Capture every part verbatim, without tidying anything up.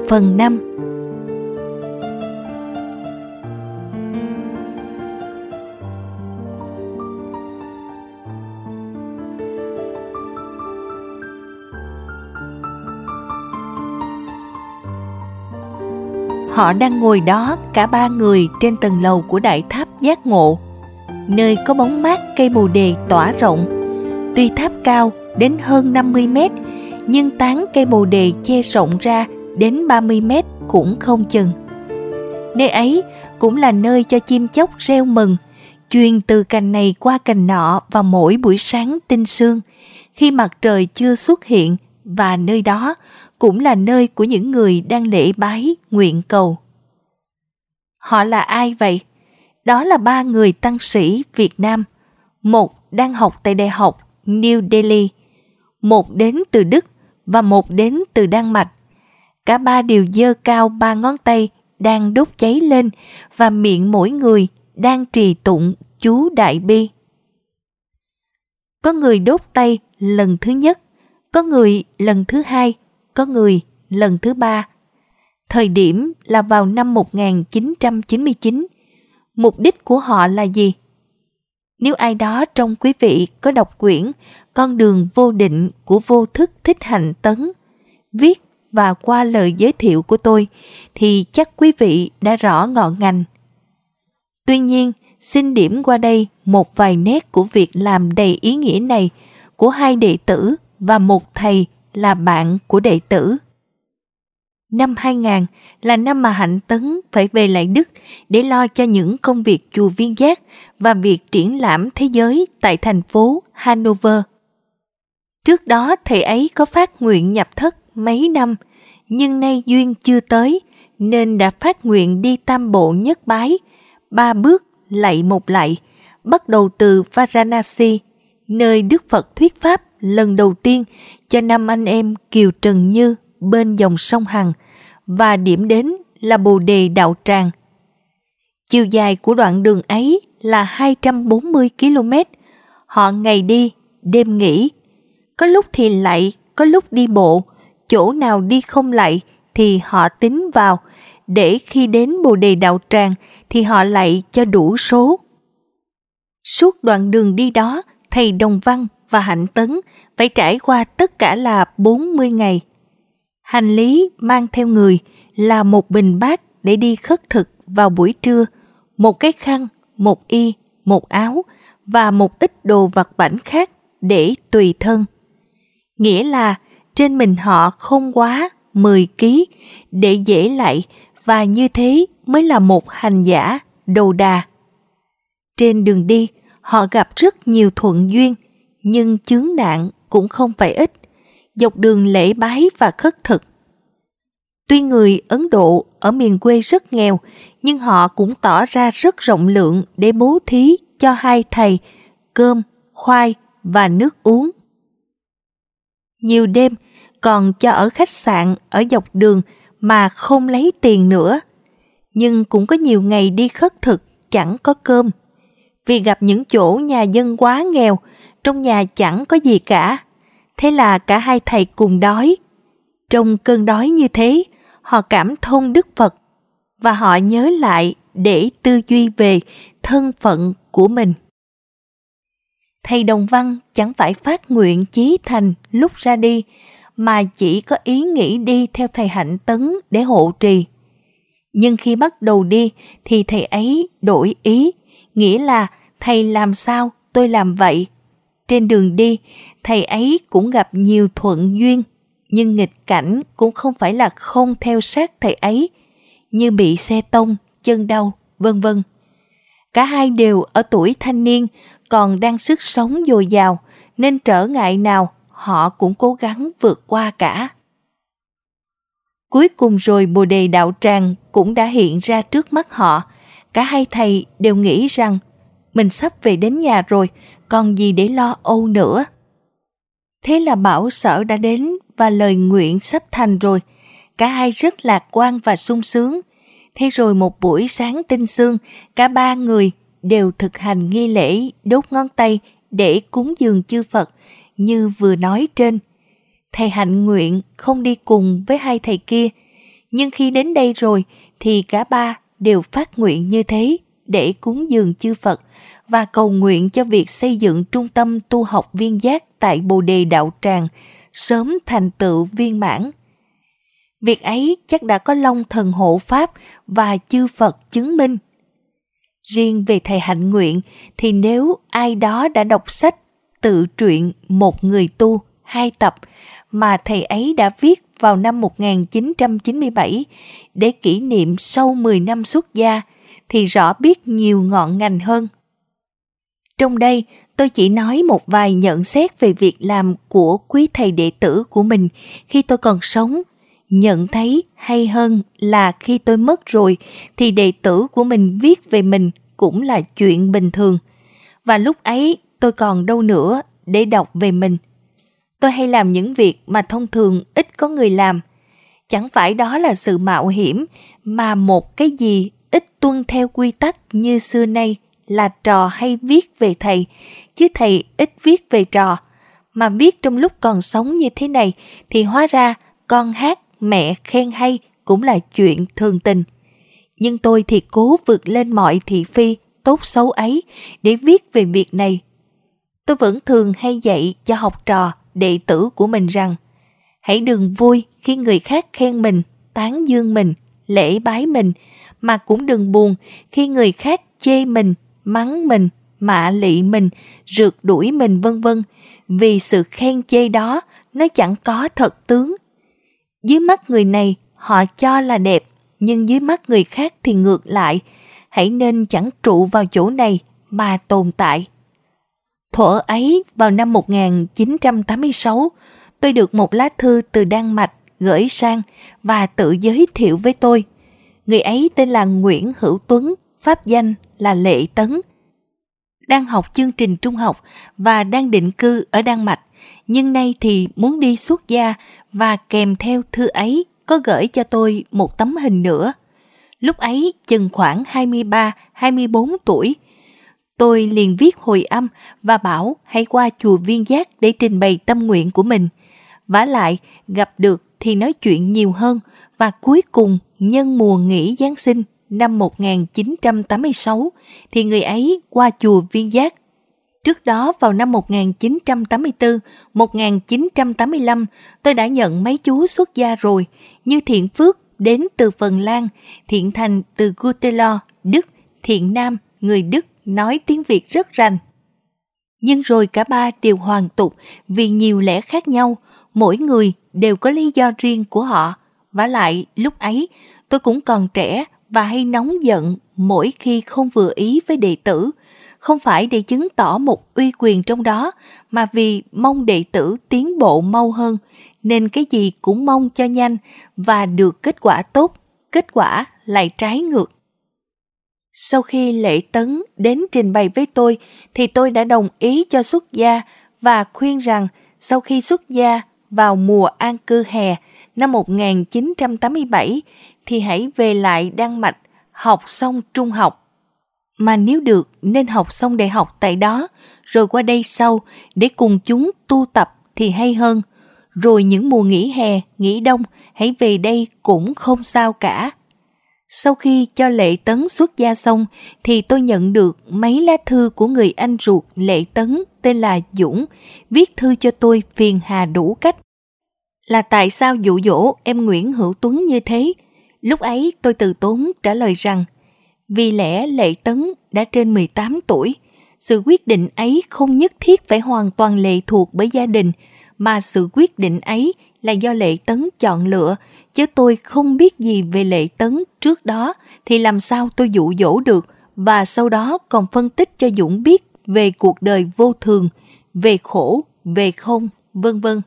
Phần năm. Họ đang ngồi đó cả ba người trên tầng lầu của đại tháp giác ngộ, nơi có bóng mát cây bồ đề tỏa rộng. Tuy tháp cao đến hơn năm mươi mét, nhưng tán cây bồ đề che rộng ra đến ba mươi mét cũng không chừng. Nơi ấy cũng là nơi cho chim chóc reo mừng, truyền từ cành này qua cành nọ vào mỗi buổi sáng tinh sương, khi mặt trời chưa xuất hiện, và nơi đó cũng là nơi của những người đang lễ bái nguyện cầu. Họ là ai vậy? Đó là ba người tăng sĩ Việt Nam. Một đang học tại Đại học New Delhi, một đến từ Đức và một đến từ Đan Mạch. Cả ba đều giơ cao ba ngón tay đang đốt cháy lên, và miệng mỗi người đang trì tụng chú Đại Bi. Có người đốt tay lần thứ nhất, có người lần thứ hai, có người lần thứ ba. Thời điểm là vào năm một nghìn chín trăm chín mươi chín. Mục đích của họ là gì? Nếu ai đó trong quý vị có đọc quyển Con đường vô định của Vô Thức Thích Hạnh Tấn, viết và qua lời giới thiệu của tôi, thì chắc quý vị đã rõ ngọn ngành. Tuy nhiên, xin điểm qua đây một vài nét của việc làm đầy ý nghĩa này của hai đệ tử và một thầy là bạn của đệ tử. Năm hai nghìn là năm mà Hạnh Tấn phải về lại Đức để lo cho những công việc chùa Viên Giác và việc triển lãm thế giới tại thành phố Hanover. Trước đó thầy ấy có phát nguyện nhập thất mấy năm, nhưng nay duyên chưa tới nên đã phát nguyện đi tam bộ nhất bái, ba bước lạy một lạy, bắt đầu từ Varanasi, nơi Đức Phật thuyết pháp lần đầu tiên cho năm anh em Kiều Trần Như bên dòng sông Hằng, và điểm đến là Bồ Đề Đạo Tràng. Chiều dài của đoạn đường ấy là hai trăm bốn mươi ki lô mét. Họ ngày đi, đêm nghỉ. Có lúc thì lạy, có lúc đi bộ. Chỗ nào đi không lạy thì họ tính vào, để khi đến Bồ Đề Đạo Tràng thì họ lạy cho đủ số. Suốt đoạn đường đi đó, thầy Đồng Văn và Hạnh Tấn phải trải qua tất cả là bốn mươi ngày. Hành lý mang theo người là một bình bát để đi khất thực vào buổi trưa, một cái khăn, một y, một áo và một ít đồ vặt vãnh khác để tùy thân. Nghĩa là trên mình họ không quá mười ki lô gam để dễ lạy, và như thế mới là một hành giả đầu đà. Trên đường đi, họ gặp rất nhiều thuận duyên, nhưng chướng nạn cũng không phải ít, dọc đường lễ bái và khất thực. Tuy người Ấn Độ ở miền quê rất nghèo, nhưng họ cũng tỏ ra rất rộng lượng để bố thí cho hai thầy cơm, khoai và nước uống. Nhiều đêm còn cho ở khách sạn ở dọc đường mà không lấy tiền nữa. Nhưng cũng có nhiều ngày đi khất thực chẳng có cơm, vì gặp những chỗ nhà dân quá nghèo, trong nhà chẳng có gì cả. Thế là cả hai thầy cùng đói. Trong cơn đói như thế, họ cảm thông Đức Phật, và họ nhớ lại để tư duy về thân phận của mình. Thầy Đồng Văn chẳng phải phát nguyện chí thành lúc ra đi, mà chỉ có ý nghĩ đi theo thầy Hạnh Tấn để hộ trì. Nhưng khi bắt đầu đi thì thầy ấy đổi ý, nghĩa là thầy làm sao tôi làm vậy. Trên đường đi, thầy ấy cũng gặp nhiều thuận duyên, nhưng nghịch cảnh cũng không phải là không theo sát thầy ấy, như bị xe tông, chân đau, vân vân. Cả hai đều ở tuổi thanh niên, còn đang sức sống dồi dào, nên trở ngại nào họ cũng cố gắng vượt qua cả. Cuối cùng rồi Bồ Đề Đạo Tràng cũng đã hiện ra trước mắt họ. Cả hai thầy đều nghĩ rằng mình sắp về đến nhà rồi, còn gì để lo âu nữa. Thế là bảo sở đã đến và lời nguyện sắp thành rồi. Cả hai rất lạc quan và sung sướng. Thế rồi một buổi sáng tinh sương, cả ba người đều thực hành nghi lễ đốt ngón tay để cúng dường chư Phật như vừa nói trên. Thầy hạnh nguyện không đi cùng với hai thầy kia, Nhưng khi đến đây rồi thì cả ba đều phát nguyện như thế để cúng dường chư Phật và cầu nguyện cho việc xây dựng trung tâm tu học viên giác tại Bồ Đề Đạo Tràng sớm thành tựu viên mãn. Việc ấy chắc đã có Long Thần hộ pháp và chư Phật chứng minh. Riêng về thầy hạnh nguyện thì nếu ai đó đã đọc sách tự truyện Một Người Tu hai tập mà thầy ấy đã viết vào năm một nghìn chín trăm chín mươi bảy để kỷ niệm sau mười năm xuất gia thì rõ biết nhiều ngọn ngành hơn. Trong đây tôi chỉ nói một vài nhận xét về việc làm của quý thầy đệ tử của mình khi tôi còn sống. Nhận thấy hay hơn là khi tôi mất rồi thì đệ tử của mình viết về mình cũng là chuyện bình thường. Và lúc ấy tôi còn đâu nữa để đọc về mình. Tôi hay làm những việc mà thông thường ít có người làm. Chẳng phải đó là sự mạo hiểm mà một cái gì ít tuân theo quy tắc như xưa nay là trò hay viết về thầy, chứ thầy ít viết về trò. Mà viết trong lúc còn sống như thế này thì hóa ra con hát mẹ khen hay cũng là chuyện thường tình. Nhưng tôi thì cố vượt lên mọi thị phi tốt xấu ấy để viết về việc này. Tôi vẫn thường hay dạy cho học trò, đệ tử của mình rằng hãy đừng vui khi người khác khen mình, tán dương mình, lễ bái mình, mà cũng đừng buồn khi người khác chê mình, mắng mình, mạ lị mình, rượt đuổi mình vân vân, vì sự khen chê đó nó chẳng có thật tướng. Dưới mắt người này họ cho là đẹp, nhưng dưới mắt người khác thì ngược lại. Hãy nên chẳng trụ vào chỗ này mà tồn tại. Thuở ấy vào năm một nghìn chín trăm tám mươi sáu, tôi được một lá thư từ Đan Mạch gửi sang và tự giới thiệu với tôi. Người ấy tên là Nguyễn Hữu Tuấn, pháp danh là Lệ Tấn. Đang học chương trình trung học và đang định cư ở Đan Mạch, nhưng nay thì muốn đi xuất gia, và kèm theo thư ấy có gửi cho tôi một tấm hình nữa. Lúc ấy chừng khoảng hai mươi ba hai mươi bốn tuổi. Tôi liền viết hồi âm và bảo hãy qua chùa Viên Giác để trình bày tâm nguyện của mình. Vả lại, gặp được thì nói chuyện nhiều hơn, và cuối cùng nhân mùa nghỉ Giáng sinh năm một nghìn chín trăm tám mươi sáu thì người ấy qua chùa Viên Giác. Trước đó vào năm một nghìn chín trăm tám mươi tư, một nghìn chín trăm tám mươi lăm tôi đã nhận mấy chú xuất gia rồi, như Thiện Phước đến từ Phần Lan, Thiện Thành từ Gütersloh, Đức, Thiện Nam, người Đức nói tiếng Việt rất rành. Nhưng rồi cả ba đều hoàn tục vì nhiều lẽ khác nhau, mỗi người đều có lý do riêng của họ. Vả lại lúc ấy tôi cũng còn trẻ và hay nóng giận mỗi khi không vừa ý với đệ tử, không phải để chứng tỏ một uy quyền trong đó, mà vì mong đệ tử tiến bộ mau hơn, nên cái gì cũng mong cho nhanh và được kết quả tốt, kết quả lại trái ngược. Sau khi Lệ Tấn đến trình bày với tôi thì tôi đã đồng ý cho xuất gia và khuyên rằng sau khi xuất gia vào mùa an cư hè năm một nghìn chín trăm tám mươi bảy thì hãy về lại Đan Mạch học xong trung học. Mà nếu được nên học xong đại học tại đó, rồi qua đây sau để cùng chúng tu tập thì hay hơn. Rồi những mùa nghỉ hè, nghỉ đông hãy về đây cũng không sao cả. Sau khi cho Lệ Tấn xuất gia xong thì tôi nhận được mấy lá thư của người anh ruột Lệ Tấn tên là Dũng, viết thư cho tôi phiền hà đủ cách. Là tại sao dụ dỗ em Nguyễn Hữu Tuấn như thế? Lúc ấy tôi từ tốn trả lời rằng vì lẽ Lệ Tấn đã trên mười tám tuổi, sự quyết định ấy không nhất thiết phải hoàn toàn lệ thuộc bởi gia đình, mà sự quyết định ấy là do Lệ Tấn chọn lựa, chứ tôi không biết gì về Lệ Tấn trước đó thì làm sao tôi dụ dỗ được, và sau đó còn phân tích cho Dũng biết về cuộc đời vô thường, về khổ, về không, vân vân.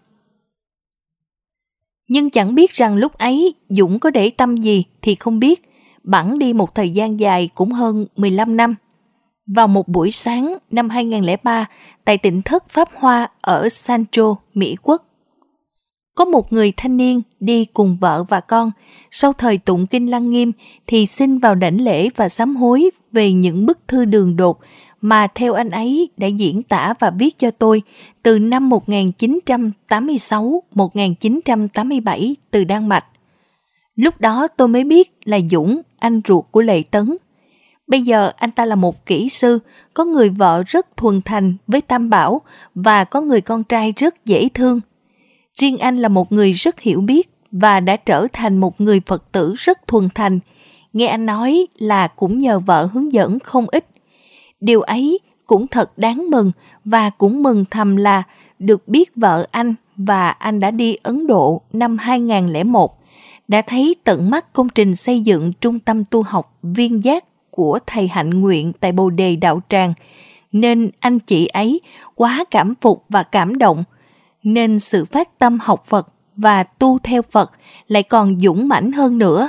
Nhưng chẳng biết rằng lúc ấy Dũng có để tâm gì thì không biết, bẵng đi một thời gian dài cũng hơn mười lăm năm. Vào một buổi sáng năm hai nghìn lẻ ba tại tỉnh thất Pháp Hoa ở Sancho, Mỹ Quốc, có một người thanh niên đi cùng vợ và con, sau thời tụng kinh Lăng Nghiêm thì xin vào đảnh lễ và sám hối về những bức thư đường đột mà theo anh ấy đã diễn tả và viết cho tôi từ năm một nghìn chín trăm tám mươi sáu đến một nghìn chín trăm tám mươi bảy từ Đan Mạch. Lúc đó tôi mới biết là Dũng, anh ruột của Lệ Tấn. Bây giờ anh ta là một kỹ sư, có người vợ rất thuần thành với Tam Bảo và có người con trai rất dễ thương. Riêng anh là một người rất hiểu biết và đã trở thành một người Phật tử rất thuần thành. Nghe anh nói là cũng nhờ vợ hướng dẫn không ít. Điều ấy cũng thật đáng mừng và cũng mừng thầm là được biết vợ anh và anh đã đi Ấn Độ năm hai không không một, đã thấy tận mắt công trình xây dựng trung tâm tu học Viên Giác của thầy Hạnh Nguyện tại Bồ Đề Đạo Tràng, nên anh chị ấy quá cảm phục và cảm động, nên sự phát tâm học Phật và tu theo Phật lại còn dũng mãnh hơn nữa.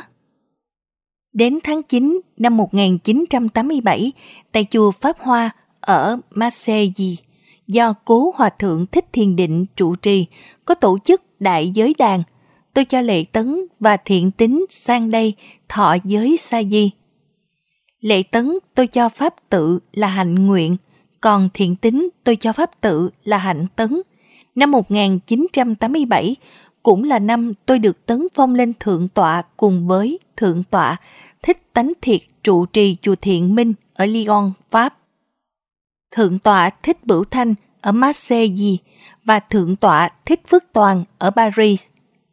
Đến tháng chín năm một nghìn chín trăm tám mươi bảy, tại chùa Pháp Hoa ở Marseille, do Cố Hòa Thượng Thích Thiền Định trụ trì, có tổ chức đại giới đàn. Tôi cho Lệ Tấn và Thiện Tín sang đây thọ giới sa di. Lệ Tấn tôi cho pháp tự là Hạnh Nguyện, còn Thiện Tín tôi cho pháp tự là Hạnh Tấn. Năm một nghìn chín trăm tám mươi bảy cũng là năm tôi được tấn phong lên thượng tọa cùng với thượng tọa Thích Tánh Thiệt trụ trì chùa Thiện Minh ở Lyon, Pháp, thượng tọa Thích Bửu Thanh ở Marseille và thượng tọa Thích Phước Toàn ở Paris.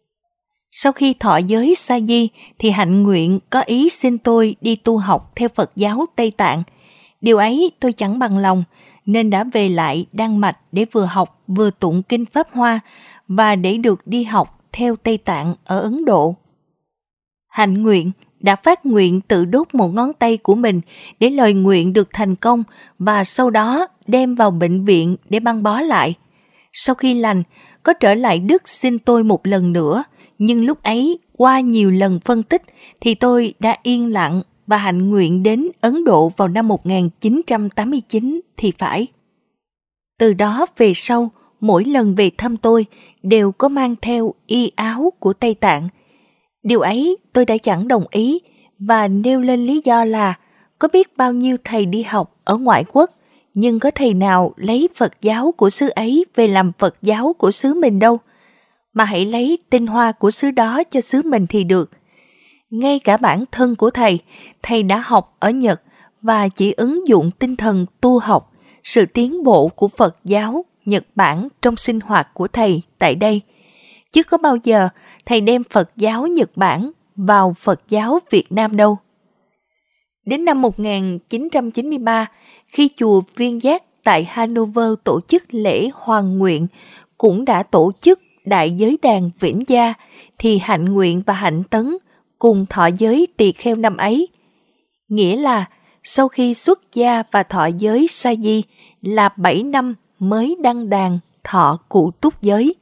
Sau khi thọ giới sa di thì Hạnh Nguyện có ý xin tôi đi tu học theo Phật giáo Tây Tạng. Điều ấy tôi chẳng bằng lòng, nên đã về lại Đan Mạch để vừa học vừa tụng kinh Pháp Hoa và để được đi học theo Tây Tạng ở Ấn Độ. Hạnh Nguyện đã phát nguyện tự đốt một ngón tay của mình để lời nguyện được thành công và sau đó đem vào bệnh viện để băng bó lại. Sau khi lành, có trở lại Đức xin tôi một lần nữa, nhưng lúc ấy qua nhiều lần phân tích thì tôi đã yên lặng và Hạnh Nguyện đến Ấn Độ vào năm một nghìn chín trăm tám mươi chín thì phải. Từ đó về sau, mỗi lần về thăm tôi đều có mang theo y áo của Tây Tạng. Điều ấy tôi đã chẳng đồng ý và nêu lên lý do là có biết bao nhiêu thầy đi học ở ngoại quốc, nhưng có thầy nào lấy Phật giáo của xứ ấy về làm Phật giáo của xứ mình đâu, mà hãy lấy tinh hoa của xứ đó cho xứ mình thì được. Ngay cả bản thân của thầy, thầy đã học ở Nhật và chỉ ứng dụng tinh thần tu học, sự tiến bộ của Phật giáo Nhật Bản trong sinh hoạt của thầy tại đây. Chứ có bao giờ thầy đem Phật giáo Nhật Bản vào Phật giáo Việt Nam đâu. Đến năm một nghìn chín trăm chín mươi ba, khi chùa Viên Giác tại Hanover tổ chức lễ Hoàng Nguyện cũng đã tổ chức đại giới đàn Vĩnh Gia, thì Hạnh Nguyện và Hạnh Tấn cùng thọ giới tỳ kheo năm ấy. Nghĩa là sau khi xuất gia và thọ giới sa di là bảy năm mới đăng đàn thọ cụ túc giới.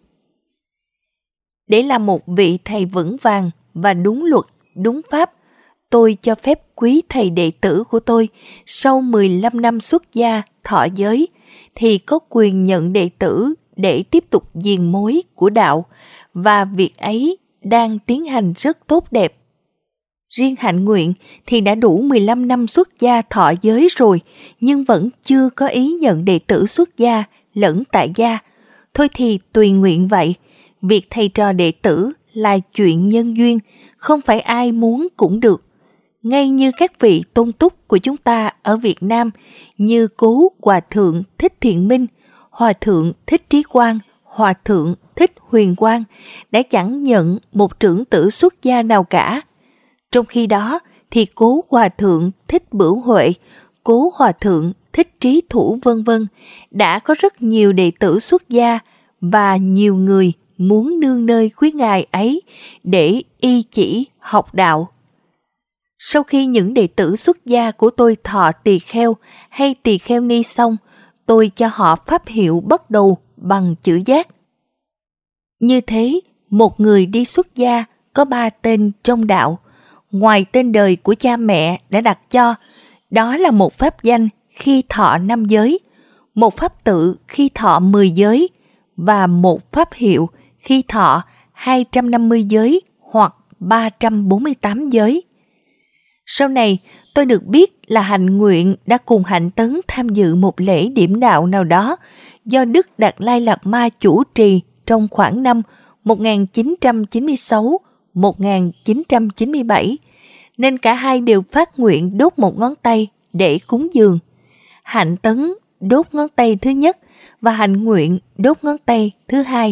Để làm một vị thầy vững vàng và đúng luật, đúng pháp, tôi cho phép quý thầy đệ tử của tôi sau mười lăm năm xuất gia thọ giới thì có quyền nhận đệ tử để tiếp tục diền mối của đạo, và việc ấy đang tiến hành rất tốt đẹp. Riêng Hạnh Nguyện thì đã đủ mười lăm năm xuất gia thọ giới rồi, nhưng vẫn chưa có ý nhận đệ tử xuất gia lẫn tại gia. Thôi thì tùy nguyện vậy, việc thầy trò đệ tử là chuyện nhân duyên, không phải ai muốn cũng được. Ngay như các vị tôn túc của chúng ta ở Việt Nam như Cố Hòa Thượng Thích Thiện Minh, Hòa Thượng Thích Trí Quang, Hòa Thượng Thích Huyền Quang đã chẳng nhận một trưởng tử xuất gia nào cả. Trong khi đó thì Cố Hòa Thượng Thích Bửu Huệ, Cố Hòa Thượng Thích Trí Thủ vân vân đã có rất nhiều đệ tử xuất gia và nhiều người muốn nương nơi quý ngài ấy để y chỉ học đạo. Sau khi những đệ tử xuất gia của tôi thọ tỳ kheo hay tỳ kheo ni xong, tôi cho họ pháp hiệu bắt đầu bằng chữ giác. Như thế, một người đi xuất gia có ba tên trong đạo, ngoài tên đời của cha mẹ đã đặt cho, đó là một pháp danh khi thọ năm giới, một pháp tự khi thọ mười giới và một pháp hiệu khi thọ hai trăm năm mươi giới hoặc ba trăm bốn mươi tám giới. Sau này, tôi được biết là Hạnh Nguyện đã cùng Hạnh Tấn tham dự một lễ điểm đạo nào đó do Đức Đạt Lai Lạt Ma chủ trì trong khoảng năm một nghìn chín trăm chín mươi sáu một nghìn chín trăm chín mươi bảy, nên cả hai đều phát nguyện đốt một ngón tay để cúng dường. Hạnh Tấn đốt ngón tay thứ nhất và Hạnh Nguyện đốt ngón tay thứ hai.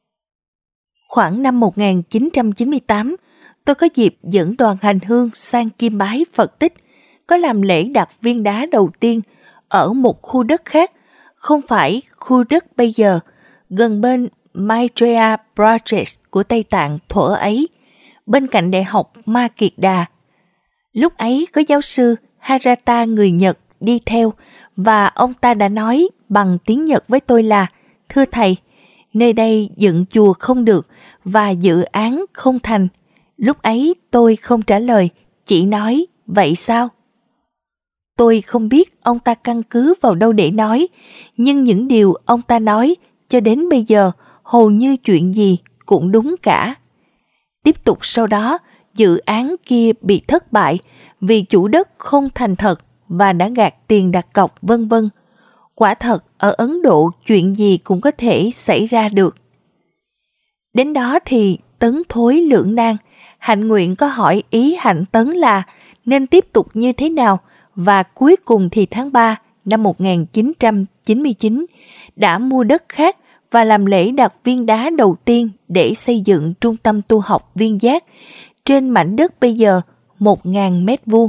Khoảng năm một nghìn chín trăm chín mươi tám, tôi có dịp dẫn đoàn hành hương sang chiêm bái Phật tích, có làm lễ đặt viên đá đầu tiên ở một khu đất khác, không phải khu đất bây giờ, gần bên Maitreya Pradesh của Tây Tạng thuở ấy, bên cạnh Đại học Ma Kiệt Đà. Lúc ấy có giáo sư Harata người Nhật đi theo, và ông ta đã nói bằng tiếng Nhật với tôi là: "Thưa thầy, nơi đây dựng chùa không được và dự án không thành." Lúc ấy tôi không trả lời, chỉ nói: "Vậy sao?" Tôi không biết ông ta căn cứ vào đâu để nói, nhưng những điều ông ta nói cho đến bây giờ hầu như chuyện gì cũng đúng cả. Tiếp tục sau đó, dự án kia bị thất bại vì chủ đất không thành thật và đã gạt tiền đặt cọc vân vân. Quả thật, ở Ấn Độ chuyện gì cũng có thể xảy ra được. Đến đó thì Tấn thối lưỡng nan. Hạnh Nguyện có hỏi ý Hạnh Tấn là nên tiếp tục như thế nào, và cuối cùng thì tháng ba năm một nghìn chín trăm chín mươi chín đã mua đất khác và làm lễ đặt viên đá đầu tiên để xây dựng trung tâm tu học Viên Giác trên mảnh đất bây giờ một nghìn mét vuông.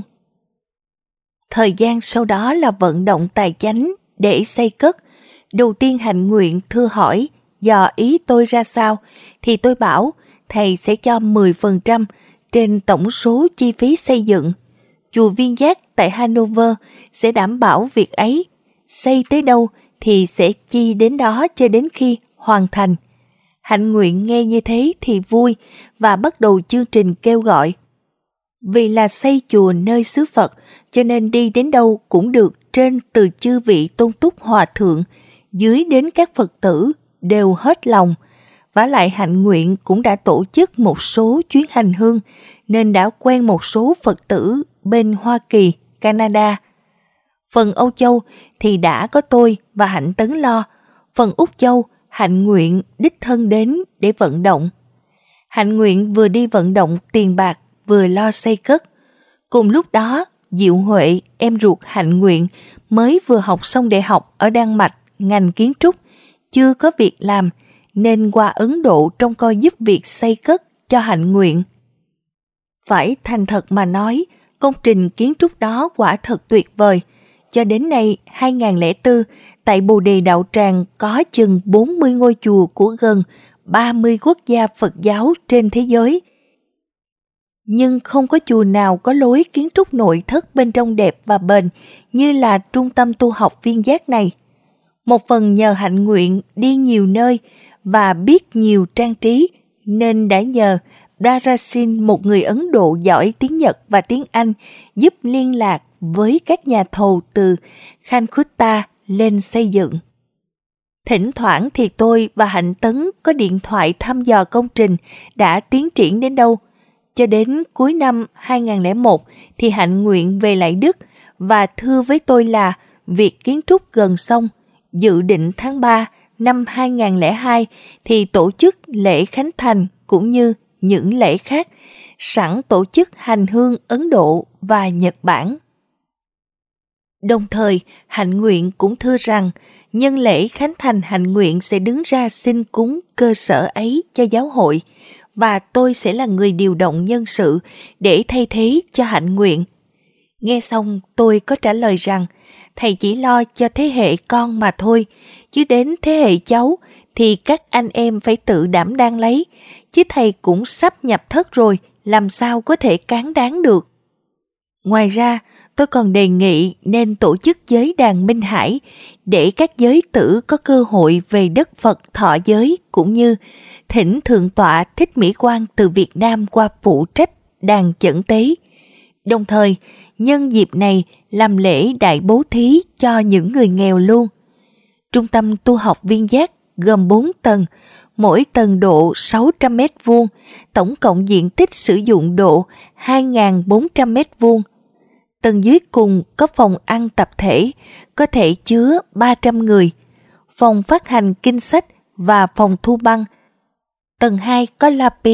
Thời gian sau đó là vận động tài chánh để xây cất. Đầu tiên Hạnh Nguyện thưa hỏi dò ý tôi ra sao, thì tôi bảo thầy sẽ cho mười phần trăm trên tổng số chi phí xây dựng. Chùa Viên Giác tại Hanover sẽ đảm bảo việc ấy. Xây tới đâu thì sẽ chi đến đó cho đến khi hoàn thành. Hạnh Nguyện nghe như thế thì vui và bắt đầu chương trình kêu gọi. Vì là xây chùa nơi xứ Phật, cho nên đi đến đâu cũng được, trên từ chư vị tôn túc hòa thượng, dưới đến các Phật tử đều hết lòng. Vả lại Hạnh Nguyện cũng đã tổ chức một số chuyến hành hương, nên đã quen một số Phật tử bên Hoa Kỳ, Canada. Phần Âu Châu thì đã có tôi và Hạnh Tấn lo. Phần Úc Châu, Hạnh Nguyện đích thân đến để vận động. Hạnh Nguyện vừa đi vận động tiền bạc, vừa lo xây cất. Cùng lúc đó, Diệu Huệ, em ruột Hạnh Nguyện, mới vừa học xong đại học ở Đan Mạch, ngành kiến trúc, chưa có việc làm, nên qua Ấn Độ trông coi giúp việc xây cất cho Hạnh Nguyện. Phải thành thật mà nói, công trình kiến trúc đó quả thật tuyệt vời. Cho đến nay, hai nghìn không trăm lẻ bốn, tại Bồ Đề Đạo Tràng có chừng bốn mươi ngôi chùa của gần ba mươi quốc gia Phật giáo trên thế giới. Nhưng không có chùa nào có lối kiến trúc nội thất bên trong đẹp và bền như là trung tâm tu học Viên Giác này. Một phần nhờ Hạnh Nguyện đi nhiều nơi và biết nhiều trang trí, nên đã nhờ Darasin, một người Ấn Độ giỏi tiếng Nhật và tiếng Anh, giúp liên lạc với các nhà thầu từ Calcutta lên xây dựng. Thỉnh thoảng thì tôi và Hạnh Tấn có điện thoại thăm dò công trình đã tiến triển đến đâu. Cho đến cuối năm hai nghìn không trăm lẻ một thì Hạnh Nguyện về lại Đức và thưa với tôi là việc kiến trúc gần xong, dự định tháng ba năm hai nghìn không trăm lẻ hai thì tổ chức lễ khánh thành cũng như những lễ khác, sẵn tổ chức hành hương Ấn Độ và Nhật Bản. Đồng thời, Hạnh Nguyện cũng thưa rằng nhân lễ khánh thành Hạnh Nguyện sẽ đứng ra xin cúng cơ sở ấy cho giáo hội, và tôi sẽ là người điều động nhân sự để thay thế cho Hạnh Nguyện. Nghe xong tôi có trả lời rằng thầy chỉ lo cho thế hệ con mà thôi, chứ đến thế hệ cháu thì các anh em phải tự đảm đang lấy, chứ thầy cũng sắp nhập thất rồi, làm sao có thể cán đáng được. Ngoài ra, tôi còn đề nghị nên tổ chức giới đàn Minh Hải để các giới tử có cơ hội về đất Phật thọ giới, cũng như thỉnh Thượng tọa Thích Mỹ Quang từ Việt Nam qua phụ trách đàn chẩn tế. Đồng thời, nhân dịp này làm lễ đại bố thí cho những người nghèo luôn. Trung tâm tu học Viên Giác gồm bốn tầng, mỗi tầng độ sáu trăm mét vuông, tổng cộng diện tích sử dụng độ hai nghìn bốn trăm mét vuông. Tầng dưới cùng có phòng ăn tập thể, có thể chứa ba trăm người, phòng phát hành kinh sách và phòng thu băng. Tầng hai có Lapi,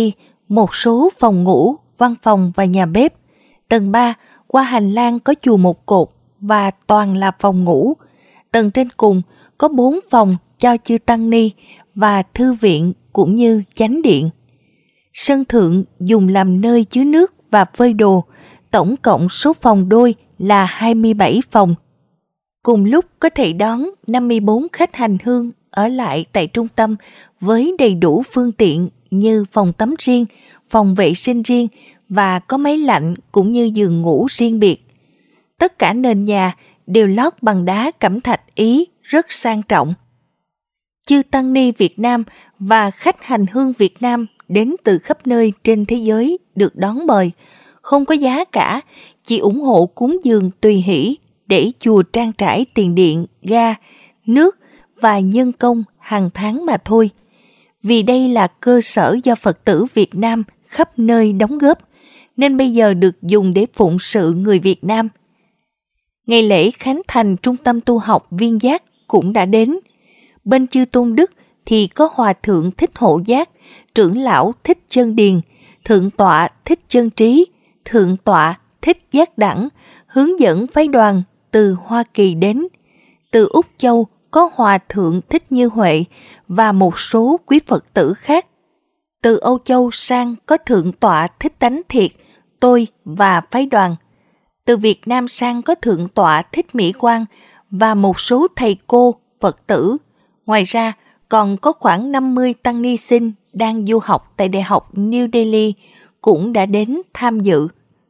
một số phòng ngủ, văn phòng và nhà bếp. Tầng ba, qua hành lang có chùa một cột và toàn là phòng ngủ. Tầng trên cùng có bốn phòng cho chư tăng ni và thư viện cũng như chánh điện. Sân thượng dùng làm nơi chứa nước và phơi đồ. Tổng cộng số phòng đôi là hai mươi bảy phòng. Cùng lúc có thể đón năm mươi bốn khách hành hương ở lại tại trung tâm với đầy đủ phương tiện như phòng tắm riêng, phòng vệ sinh riêng và có máy lạnh cũng như giường ngủ riêng biệt. Tất cả nền nhà đều lót bằng đá cẩm thạch Ý rất sang trọng. Chư tăng ni Việt Nam và khách hành hương Việt Nam đến từ khắp nơi trên thế giới được đón mời, không có giá cả, chỉ ủng hộ cúng dường tùy hỷ để chùa trang trải tiền điện, ga, nước và nhân công hàng tháng mà thôi. Vì đây là cơ sở do Phật tử Việt Nam khắp nơi đóng góp, nên bây giờ được dùng để phụng sự người Việt Nam. Ngày lễ khánh thành Trung tâm Tu học Viên Giác cũng đã đến. Bên chư tôn đức thì có Hòa Thượng Thích Hộ Giác, Trưởng lão Thích Chân Điền, Thượng tọa Thích Chân Trí, Thượng tọa Thích Giác Đẳng, hướng dẫn phái đoàn từ Hoa Kỳ đến. Từ Úc Châu có Hòa Thượng Thích Như Huệ và một số quý Phật tử khác. Từ Âu Châu sang có Thượng tọa Thích Tánh Thiệt, tôi và phái đoàn. Từ Việt Nam sang có Thượng tọa Thích Mỹ Quang và một số thầy cô, Phật tử. Ngoài ra còn có khoảng năm mươi tăng ni sinh đang du học tại Đại học New Delhi cũng đã đến tham dự.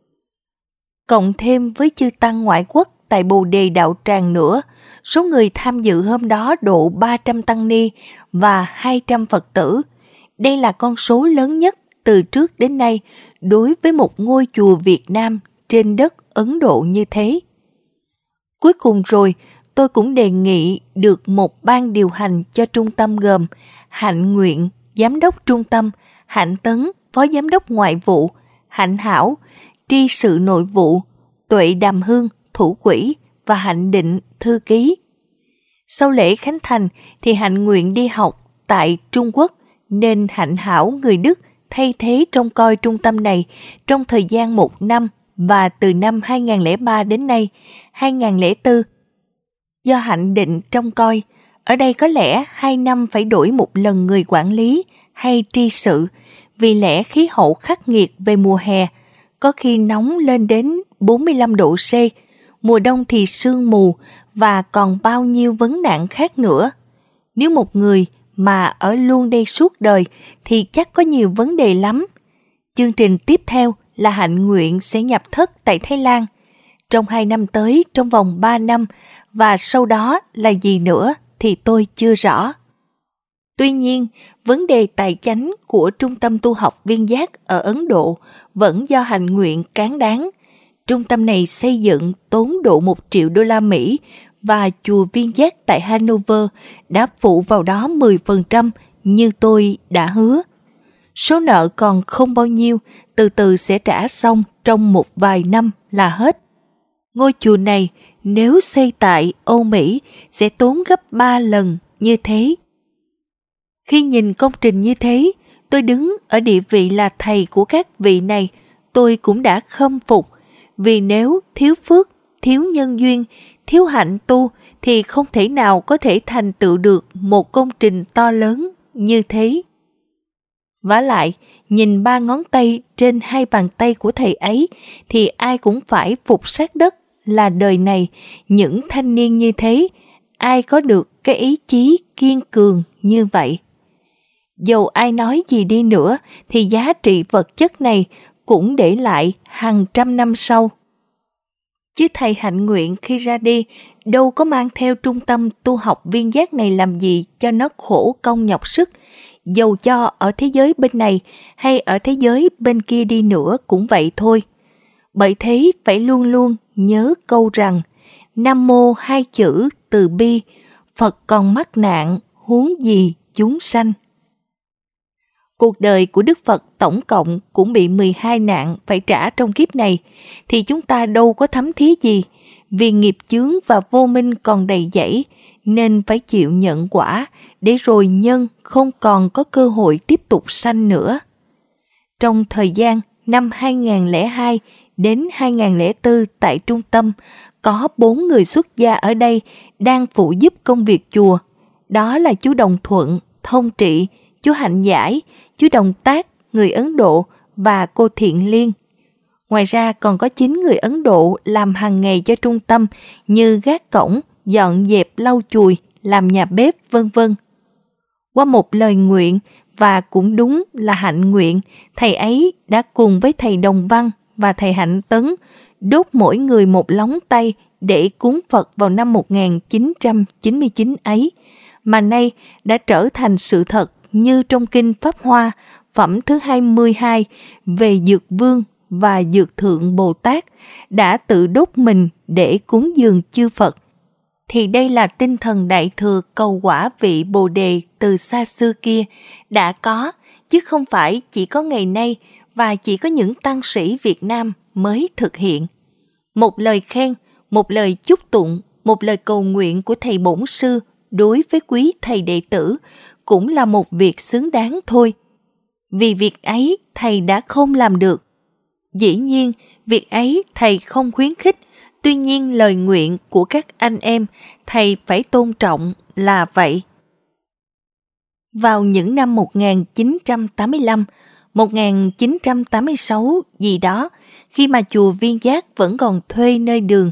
Cộng thêm với chư tăng ngoại quốc tại Bồ Đề Đạo Tràng nữa, số người tham dự hôm đó độ ba trăm tăng ni và hai trăm Phật tử. Đây là con số lớn nhất từ trước đến nay đối với một ngôi chùa Việt Nam trên đất Ấn Độ như thế. Cuối cùng rồi, tôi cũng đề nghị được một ban điều hành cho trung tâm gồm Hạnh Nguyện, Giám đốc trung tâm, Hạnh Tấn, Phó Giám đốc Ngoại vụ, Hạnh Hảo, Tri sự Nội vụ, Tuệ Đàm Hương, Thủ quỹ và Hạnh Định, Thư ký. Sau lễ khánh thành thì Hạnh Nguyện đi học tại Trung Quốc nên Hạnh Hảo người Đức thay thế trông coi trung tâm này trong thời gian một năm và từ năm hai không không ba đến nay, hai không không bốn, do Hạnh Định trông coi. Ở đây có lẽ hai năm phải đổi một lần người quản lý hay tri sự vì lẽ khí hậu khắc nghiệt về mùa hè, có khi nóng lên đến bốn mươi lăm độ C, mùa đông thì sương mù và còn bao nhiêu vấn nạn khác nữa. Nếu một người mà ở luôn đây suốt đời thì chắc có nhiều vấn đề lắm. Chương trình tiếp theo là Hạnh Nguyện sẽ nhập thất tại Thái Lan trong hai năm tới, trong vòng ba năm, và sau đó là gì nữa thì tôi chưa rõ. Tuy nhiên, vấn đề tài chánh của Trung tâm Tu học Viên Giác ở Ấn Độ vẫn do Hạnh Nguyện cán đáng. Trung tâm này xây dựng tốn độ một triệu đô la Mỹ và chùa Viên Giác tại Hanover đã phụ vào đó mười phần trăm như tôi đã hứa. Số nợ còn không bao nhiêu, từ từ sẽ trả xong trong một vài năm là hết. Ngôi chùa này nếu xây tại Âu Mỹ sẽ tốn gấp ba lần như thế. Khi nhìn công trình như thế, tôi đứng ở địa vị là thầy của các vị này, tôi cũng đã khâm phục, vì nếu thiếu phước, thiếu nhân duyên, thiếu hạnh tu thì không thể nào có thể thành tựu được một công trình to lớn như thế. Vả lại, nhìn ba ngón tay trên hai bàn tay của thầy ấy thì ai cũng phải phục sát đất là đời này những thanh niên như thế, ai có được cái ý chí kiên cường như vậy. Dầu ai nói gì đi nữa thì giá trị vật chất này cũng để lại hàng trăm năm sau. Chứ thầy Hạnh Nguyện khi ra đi đâu có mang theo trung tâm tu học Viên Giác này làm gì cho nó khổ công nhọc sức, dầu cho ở thế giới bên này hay ở thế giới bên kia đi nữa cũng vậy thôi. Bởi thế phải luôn luôn nhớ câu rằng Nam Mô hai chữ từ bi, Phật còn mắc nạn, huống gì chúng sanh. Cuộc đời của Đức Phật tổng cộng cũng bị mười hai nạn phải trả trong kiếp này, thì chúng ta đâu có thấm thía gì, vì nghiệp chướng và vô minh còn đầy dẫy, nên phải chịu nhận quả, để rồi nhân không còn có cơ hội tiếp tục sanh nữa. Trong thời gian năm hai nghìn không trăm lẻ hai đến hai nghìn không trăm lẻ bốn tại trung tâm, có bốn người xuất gia ở đây đang phụ giúp công việc chùa. Đó là chú Đồng Thuận, Thông Trị, chú Hạnh Giải, chú Đồng Tác, người Ấn Độ và cô Thiện Liên. Ngoài ra còn có chín người Ấn Độ làm hàng ngày cho trung tâm như gác cổng, dọn dẹp lau chùi, làm nhà bếp, vân vân. Qua một lời nguyện, và cũng đúng là hạnh nguyện, thầy ấy đã cùng với thầy Đồng Văn và thầy Hạnh Tấn đốt mỗi người một lóng tay để cúng Phật vào năm một nghìn chín trăm chín mươi chín ấy, mà nay đã trở thành sự thật như trong Kinh Pháp Hoa, phẩm thứ hai mươi hai về Dược Vương và Dược Thượng Bồ Tát đã tự đốt mình để cúng dường chư Phật. Thì đây là tinh thần Đại Thừa cầu quả vị Bồ Đề từ xa xưa kia đã có, chứ không phải chỉ có ngày nay và chỉ có những tăng sĩ Việt Nam mới thực hiện. Một lời khen, một lời chúc tụng, một lời cầu nguyện của thầy bổn sư đối với quý thầy đệ tử cũng là một việc xứng đáng thôi. Vì việc ấy thầy đã không làm được. Dĩ nhiên, việc ấy thầy không khuyến khích, tuy nhiên lời nguyện của các anh em thầy phải tôn trọng là vậy. Vào những năm một nghìn chín trăm tám mươi lăm, một nghìn chín trăm tám mươi sáu gì đó, khi mà chùa Viên Giác vẫn còn thuê nơi đường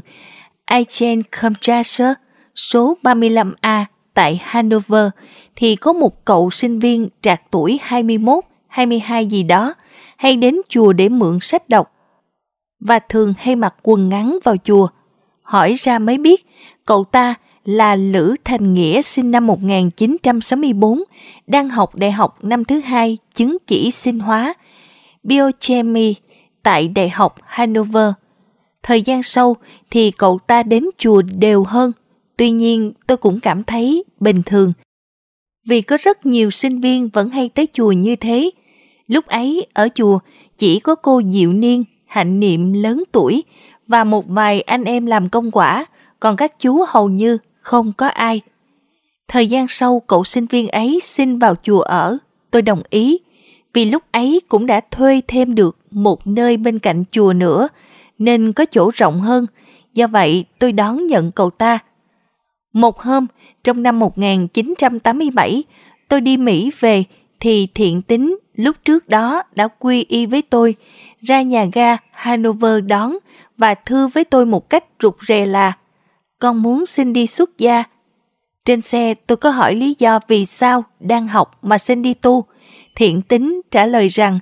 Eichenkamstrasse số ba mươi lăm A tại Hanover, thì có một cậu sinh viên trạc tuổi hai mươi mốt, hai mươi hai gì đó, hay đến chùa để mượn sách đọc, và thường hay mặc quần ngắn vào chùa. Hỏi ra mới biết, cậu ta là Lữ Thành Nghĩa, sinh năm một nghìn chín trăm sáu mươi tư, đang học đại học năm thứ hai chứng chỉ sinh hóa Biochemie tại Đại học Hanover. Thời gian sau thì cậu ta đến chùa đều hơn, tuy nhiên tôi cũng cảm thấy bình thường, vì có rất nhiều sinh viên vẫn hay tới chùa như thế. Lúc ấy ở chùa chỉ có cô Diệu Niên, Hạnh Niệm lớn tuổi và một vài anh em làm công quả, còn các chú hầu như không có ai. Thời gian sau cậu sinh viên ấy xin vào chùa ở, tôi đồng ý, vì lúc ấy cũng đã thuê thêm được một nơi bên cạnh chùa nữa, nên có chỗ rộng hơn, do vậy tôi đón nhận cậu ta. Một hôm, trong năm một nghìn chín trăm tám mươi bảy, tôi đi Mỹ về, thì Thiện Tín lúc trước đó đã quy y với tôi, ra nhà ga Hanover đón và thưa với tôi một cách rụt rè là: con muốn xin đi xuất gia. Trên xe tôi có hỏi lý do vì sao đang học mà xin đi tu. Thiện Tín trả lời rằng: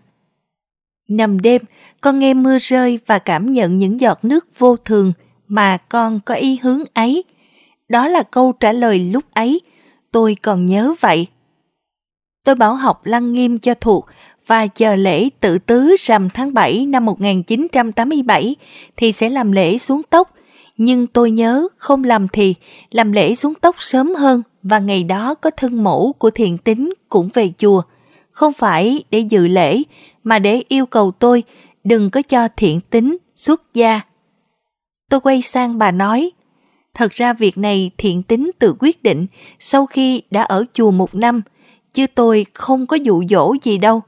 nằm đêm con nghe mưa rơi và cảm nhận những giọt nước vô thường mà con có ý hướng ấy. Đó là câu trả lời lúc ấy, tôi còn nhớ vậy. Tôi bảo học Lăng Nghiêm cho thuộc và chờ lễ tự tứ rằm tháng bảy năm một nghìn chín trăm tám mươi bảy thì sẽ làm lễ xuống tóc. Nhưng tôi nhớ không lầm thì làm lễ xuống tóc sớm hơn, và ngày đó có thân mẫu của Thiện Tín cũng về chùa, không phải để dự lễ mà để yêu cầu tôi đừng có cho Thiện Tín xuất gia. Tôi quay sang bà nói: thật ra việc này Thiện Tín tự quyết định sau khi đã ở chùa một năm, chứ tôi không có dụ dỗ gì đâu.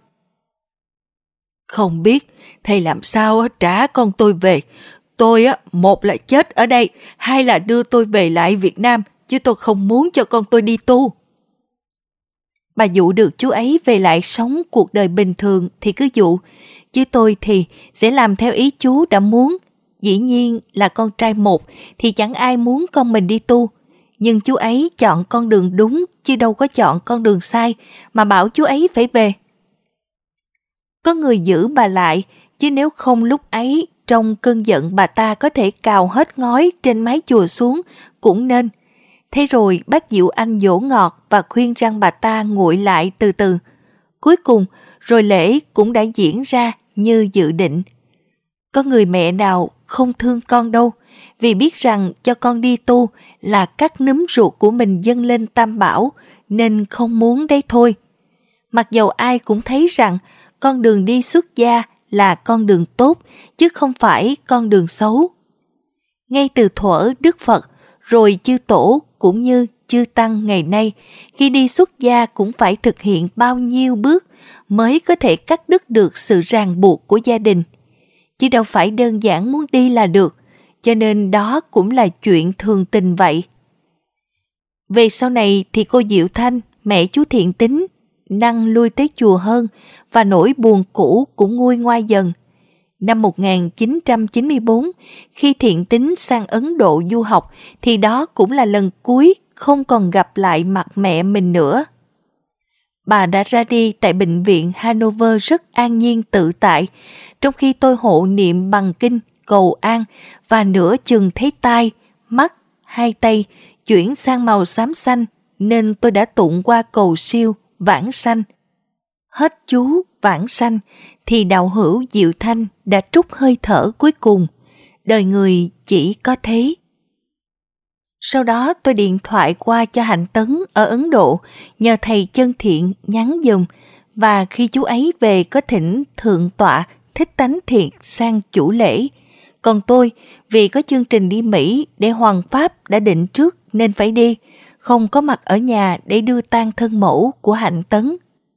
Không biết thầy làm sao trả con tôi về. Tôi á, một là chết ở đây, hai là đưa tôi về lại Việt Nam, chứ tôi không muốn cho con tôi đi tu. Bà dụ được chú ấy về lại sống cuộc đời bình thường thì cứ dụ, chứ tôi thì sẽ làm theo ý chú đã muốn. Dĩ nhiên là con trai một thì chẳng ai muốn con mình đi tu, nhưng chú ấy chọn con đường đúng chứ đâu có chọn con đường sai mà bảo chú ấy phải về. Có người giữ bà lại, chứ nếu không lúc ấy trong cơn giận bà ta có thể cào hết ngói trên mái chùa xuống cũng nên. Thế rồi bác Diệu Anh dỗ ngọt và khuyên rằng bà ta nguội lại từ từ. Cuối cùng rồi lễ cũng đã diễn ra như dự định. Có người mẹ nào không thương con đâu, vì biết rằng cho con đi tu là cắt núm ruột của mình dâng lên Tam Bảo, nên không muốn đấy thôi. Mặc dầu ai cũng thấy rằng con đường đi xuất gia là con đường tốt, chứ không phải con đường xấu. Ngay từ thuở Đức Phật, rồi chư tổ cũng như chư tăng ngày nay, khi đi xuất gia cũng phải thực hiện bao nhiêu bước mới có thể cắt đứt được sự ràng buộc của gia đình. Chứ đâu phải đơn giản muốn đi là được, cho nên đó cũng là chuyện thường tình vậy. Về sau này thì cô Diệu Thanh, mẹ chú Thiện Tín, năng lui tới chùa hơn và nỗi buồn cũ cũng nguôi ngoai dần. Năm một nghìn chín trăm chín mươi tư, khi Thiện Tín sang Ấn Độ du học thì đó cũng là lần cuối không còn gặp lại mặt mẹ mình nữa. Bà đã ra đi tại bệnh viện Hanover rất an nhiên tự tại, trong khi tôi hộ niệm bằng kinh cầu an và nửa chừng thấy tai, mắt, hai tay chuyển sang màu xám xanh nên tôi đã tụng qua cầu siêu vãng sanh. Hết chú vãng sanh thì đạo hữu Diệu Thanh đã trút hơi thở cuối cùng. Đời người chỉ có thế. Sau đó tôi điện thoại qua cho Hạnh Tấn ở Ấn Độ, nhờ thầy Chân Thiện nhắn giùm, và khi chú ấy về có thỉnh Thượng tọa Thích Tánh Thiệt sang chủ lễ. Còn tôi, vì có chương trình đi Mỹ để Hoàng Pháp đã định trước nên phải đi, không có mặt ở nhà để đưa tang thân mẫu của Hạnh Tấn.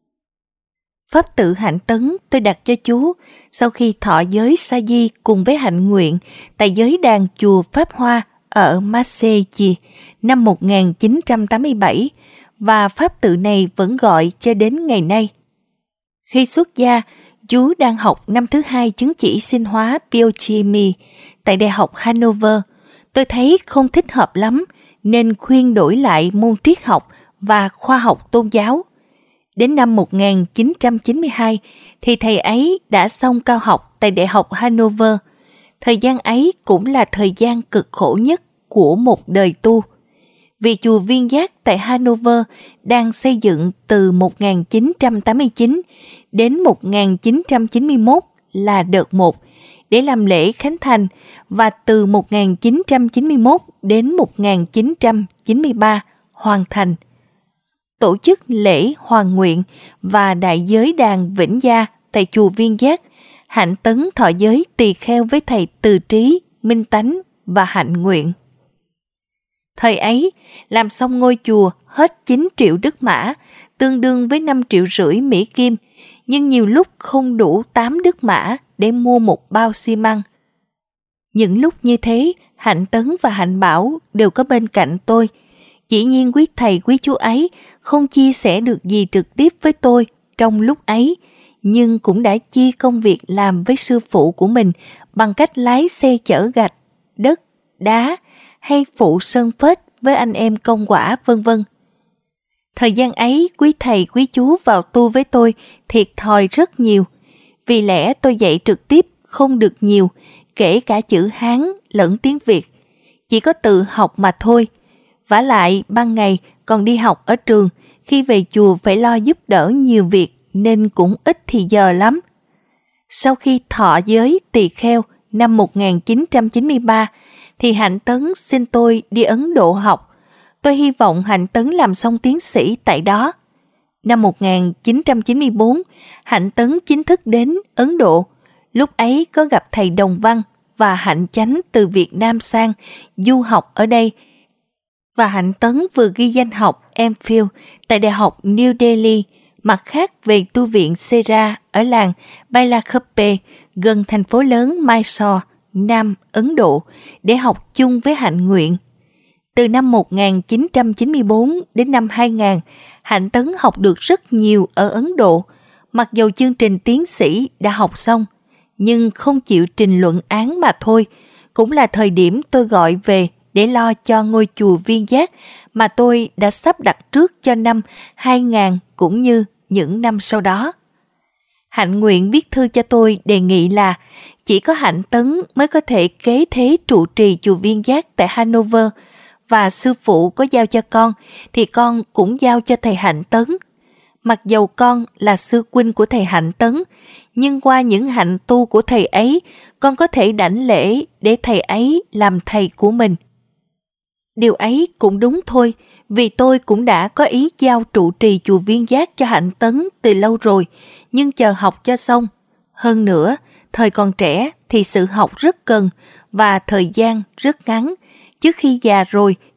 Pháp tự Hạnh Tấn tôi đặt cho chú sau khi thọ giới sa di cùng với Hạnh Nguyện tại giới đàn chùa Pháp Hoa ở Marseille năm một nghìn chín trăm tám mươi bảy, và pháp tự này vẫn gọi cho đến ngày nay. Khi xuất gia, chú đang học năm thứ hai chứng chỉ sinh hóa biochemie tại Đại học Hanover. Tôi thấy không thích hợp lắm nên khuyên đổi lại môn triết học và khoa học tôn giáo. Đến năm một nghìn chín trăm chín mươi hai thì thầy ấy đã xong cao học tại Đại học Hanover. Thời gian ấy cũng là thời gian cực khổ nhất của một đời tu. Vì chùa Viên Giác tại Hanover đang xây dựng từ một nghìn chín trăm tám mươi chín đến một nghìn chín trăm chín mươi mốt là đợt một để làm lễ khánh thành, và từ một nghìn chín trăm chín mươi mốt đến một nghìn chín trăm chín mươi ba hoàn thành. Tổ chức lễ hoàn nguyện và đại giới đàn Vĩnh Gia tại chùa Viên Giác, Hạnh Tấn thọ giới tỳ kheo với thầy Từ Trí, Minh Tánh và Hạnh Nguyện. Thời ấy, làm xong ngôi chùa hết chín triệu Đức Mã, tương đương với năm triệu rưỡi Mỹ Kim, nhưng nhiều lúc không đủ tám Đức Mã để mua một bao xi măng. Những lúc như thế, Hạnh Tấn và Hạnh Bảo đều có bên cạnh tôi. Dĩ nhiên quý thầy quý chú ấy không chia sẻ được gì trực tiếp với tôi trong lúc ấy, nhưng cũng đã chia công việc làm với sư phụ của mình bằng cách lái xe chở gạch, đất, đá hay phụ sơn phết với anh em công quả vân vân. Thời gian ấy quý thầy quý chú vào tu với tôi thiệt thòi rất nhiều, vì lẽ tôi dạy trực tiếp không được nhiều, kể cả chữ Hán lẫn tiếng Việt, chỉ có tự học mà thôi. Vả lại ban ngày còn đi học ở trường, khi về chùa phải lo giúp đỡ nhiều việc nên cũng ít thì giờ lắm. Sau khi thọ giới tỳ kheo năm một nghìn chín trăm chín mươi ba thì Hạnh Tấn xin tôi đi Ấn Độ học. Tôi hy vọng Hạnh Tấn làm xong tiến sĩ tại đó. Năm một nghìn chín trăm chín mươi tư, Hạnh Tấn chính thức đến Ấn Độ. Lúc ấy có gặp thầy Đồng Văn và Hạnh Chánh từ Việt Nam sang du học ở đây. Và Hạnh Tấn vừa ghi danh học em phil tại Đại học New Delhi, mặt khác về tu viện Sera ở làng Bailakhepe gần thành phố lớn Mysore, Nam Ấn Độ, để học chung với Hạnh Nguyện. Từ năm một nghìn chín trăm chín mươi tư đến năm hai nghìn, Hạnh Tấn học được rất nhiều ở Ấn Độ, mặc dù chương trình tiến sĩ đã học xong, nhưng không chịu trình luận án mà thôi. Cũng là thời điểm tôi gọi về để lo cho ngôi chùa Viên Giác mà tôi đã sắp đặt trước cho năm hai nghìn cũng như những năm sau đó. Hạnh Nguyện viết thư cho tôi đề nghị là chỉ có Hạnh Tấn mới có thể kế thế trụ trì chùa Viên Giác tại Hanover, và sư phụ có giao cho con thì con cũng giao cho thầy Hạnh Tấn. Mặc dầu con là sư huynh của thầy Hạnh Tấn, nhưng qua những hạnh tu của thầy ấy, con có thể đảnh lễ để thầy ấy làm thầy của mình. Điều ấy cũng đúng thôi, vì tôi cũng đã có ý giao trụ trì chùa Viên Giác cho Hạnh Tấn từ lâu rồi, nhưng chờ học cho xong. Hơn nữa, thời còn trẻ thì sự học rất cần và thời gian rất ngắn, trước khi già rồi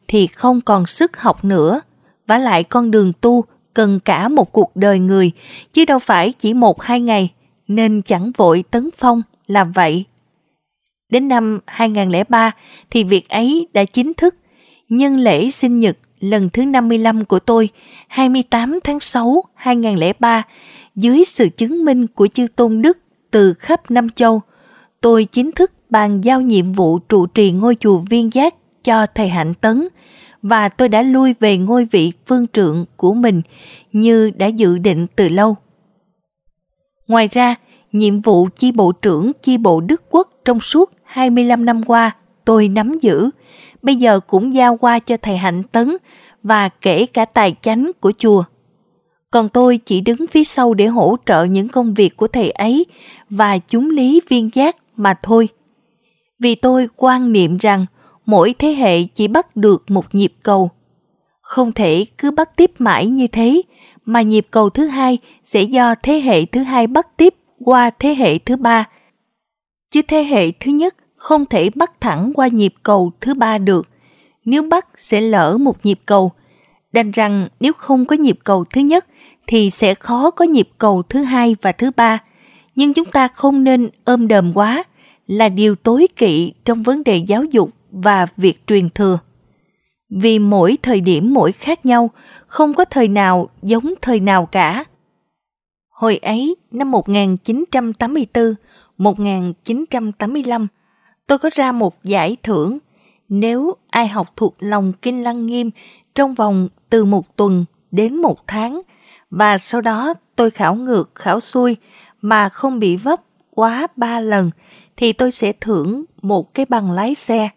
thì không còn sức học nữa. Vả lại con đường tu cần cả một cuộc đời người, chứ đâu phải chỉ một hai ngày, nên chẳng vội tấn phong làm vậy. Đến năm hai không không ba thì việc ấy đã chính thức. Nhân lễ sinh nhật lần thứ năm mươi lăm của tôi, hai mươi tám tháng sáu hai không không ba, dưới sự chứng minh của chư tôn đức từ khắp năm châu, tôi chính thức bàn giao nhiệm vụ trụ trì ngôi chùa Viên Giác cho thầy Hạnh Tấn, và tôi đã lui về ngôi vị phương trượng của mình như đã dự định từ lâu. Ngoài ra, nhiệm vụ chi bộ trưởng chi bộ Đức Quốc trong suốt hai mươi lăm năm qua tôi nắm giữ, bây giờ cũng giao qua cho thầy Hạnh Tấn, và kể cả tài chánh của chùa. Còn tôi chỉ đứng phía sau để hỗ trợ những công việc của thầy ấy và chúng lý Viên Giác mà thôi. Vì tôi quan niệm rằng mỗi thế hệ chỉ bắt được một nhịp cầu. Không thể cứ bắt tiếp mãi như thế, mà nhịp cầu thứ hai sẽ do thế hệ thứ hai bắt tiếp qua thế hệ thứ ba. Chứ thế hệ thứ nhất không thể bắt thẳng qua nhịp cầu thứ ba được. Nếu bắt sẽ lỡ một nhịp cầu. Đành rằng nếu không có nhịp cầu thứ nhất thì sẽ khó có nhịp cầu thứ hai và thứ ba. Nhưng chúng ta không nên ôm đờm quá, là điều tối kỵ trong vấn đề giáo dục và việc truyền thừa. Vì mỗi thời điểm mỗi khác nhau, không có thời nào giống thời nào cả. Hồi ấy, năm một nghìn chín trăm tám mươi tư, một nghìn chín trăm tám mươi lăm, tôi có ra một giải thưởng. Nếu ai học thuộc lòng Kinh Lăng Nghiêm trong vòng từ một tuần đến một tháng, và sau đó tôi khảo ngược khảo xuôi mà không bị vấp quá ba lần, thì tôi sẽ thưởng một cái bằng lái xe.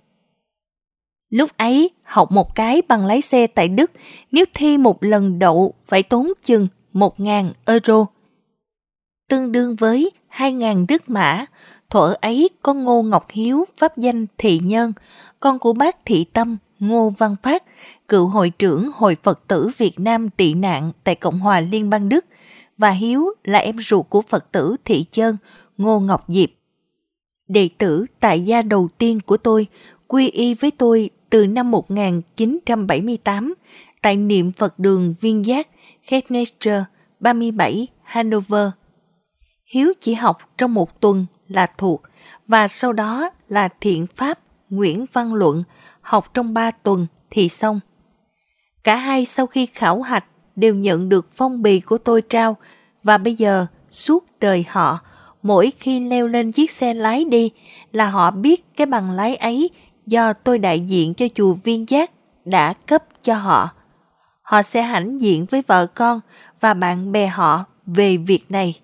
Lúc ấy, học một cái bằng lái xe tại Đức, nếu thi một lần đậu phải tốn chừng một nghìn euro, tương đương với hai nghìn Đức Mã. Thuở ấy có Ngô Ngọc Hiếu, pháp danh Thị Nhân, con của bác Thị Tâm, Ngô Văn Phát, cựu hội trưởng Hội Phật tử Việt Nam tị nạn tại Cộng hòa Liên bang Đức, và Hiếu là em ruột của Phật tử Thị Chân, Ngô Ngọc Diệp. Đệ tử tại gia đầu tiên của tôi quy y với tôi từ năm một nghìn chín trăm bảy mươi tám tại Niệm Phật đường Viên Giác, Khetnestre, ba mươi bảy, Hanover. Hiếu chỉ học trong một tuần là thuộc, và sau đó là Thiện Pháp, Nguyễn Văn Luận, học trong ba tuần thì xong. Cả hai sau khi khảo hạch đều nhận được phong bì của tôi trao, và bây giờ suốt đời họ, mỗi khi leo lên chiếc xe lái đi là họ biết cái bằng lái ấy do tôi đại diện cho chùa Viên Giác đã cấp cho họ. Họ sẽ hãnh diện với vợ con và bạn bè họ về việc này.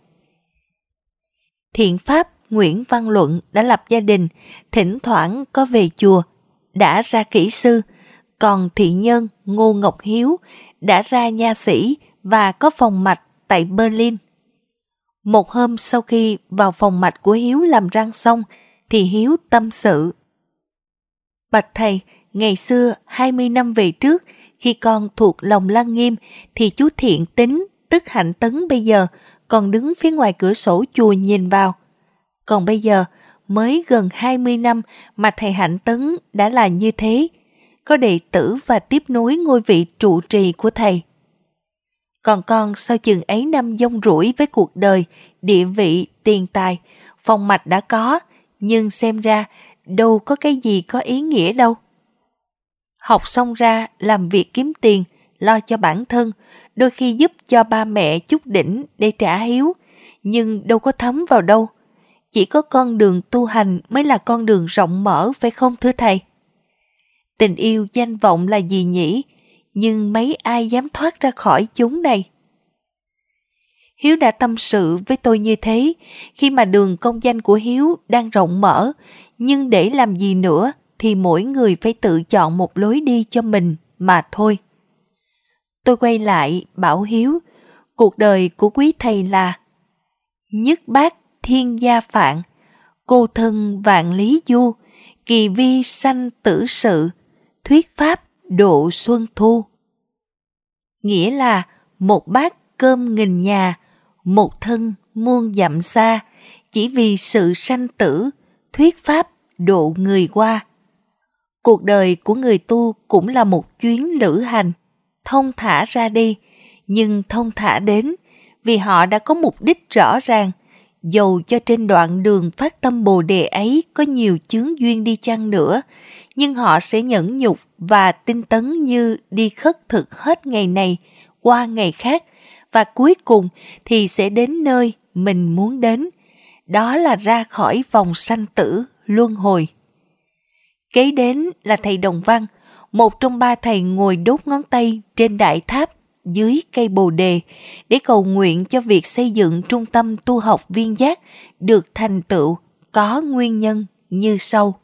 Thiện Pháp Nguyễn Văn Luận đã lập gia đình, thỉnh thoảng có về chùa, đã ra kỹ sư, còn Thị Nhân Ngô Ngọc Hiếu đã ra nha sĩ và có phòng mạch tại Berlin. Một hôm sau khi vào phòng mạch của Hiếu làm răng xong, thì Hiếu tâm sự. Bạch thầy, ngày xưa hai mươi năm về trước, khi con thuộc lòng Lăng Nghiêm, thì chú Thiện Tính, tức Hạnh Tấn bây giờ, còn đứng phía ngoài cửa sổ chùa nhìn vào. Còn bây giờ, mới gần hai mươi năm mà thầy Hạnh Tấn đã là như thế, có đệ tử và tiếp nối ngôi vị trụ trì của thầy. Còn con sau chừng ấy năm dông rủi với cuộc đời, địa vị, tiền tài, phòng mạch đã có, nhưng xem ra đâu có cái gì có ý nghĩa đâu. Học xong ra làm việc kiếm tiền, lo cho bản thân, đôi khi giúp cho ba mẹ chút đỉnh để trả hiếu, nhưng đâu có thấm vào đâu. Chỉ có con đường tu hành mới là con đường rộng mở, phải không thưa thầy? Tình yêu danh vọng là gì nhỉ? Nhưng mấy ai dám thoát ra khỏi chúng này? Hiếu đã tâm sự với tôi như thế, khi mà đường công danh của Hiếu đang rộng mở, nhưng để làm gì nữa thì mỗi người phải tự chọn một lối đi cho mình mà thôi. Tôi quay lại bảo Hiếu, cuộc đời của quý thầy là nhất bát thiên gia phạn, cô thân vạn lý du, kỳ vi sanh tử sự, thuyết pháp độ xuân thu. Nghĩa là một bát cơm nghìn nhà, một thân muôn dặm xa, chỉ vì sự sanh tử, thuyết pháp độ người qua. Cuộc đời của người tu cũng là một chuyến lữ hành, thong thả ra đi, nhưng thong thả đến, vì họ đã có mục đích rõ ràng. Dầu cho trên đoạn đường phát tâm Bồ Đề ấy có nhiều chướng duyên đi chăng nữa, nhưng họ sẽ nhẫn nhục và tinh tấn như đi khất thực hết ngày này qua ngày khác, và cuối cùng thì sẽ đến nơi mình muốn đến. Đó là ra khỏi vòng sanh tử luân hồi. Kế đến là thầy Đồng Văn, một trong ba thầy ngồi đốt ngón tay trên đại tháp dưới cây Bồ Đề để cầu nguyện cho việc xây dựng trung tâm tu học Viên Giác được thành tựu, có nguyên nhân như sau.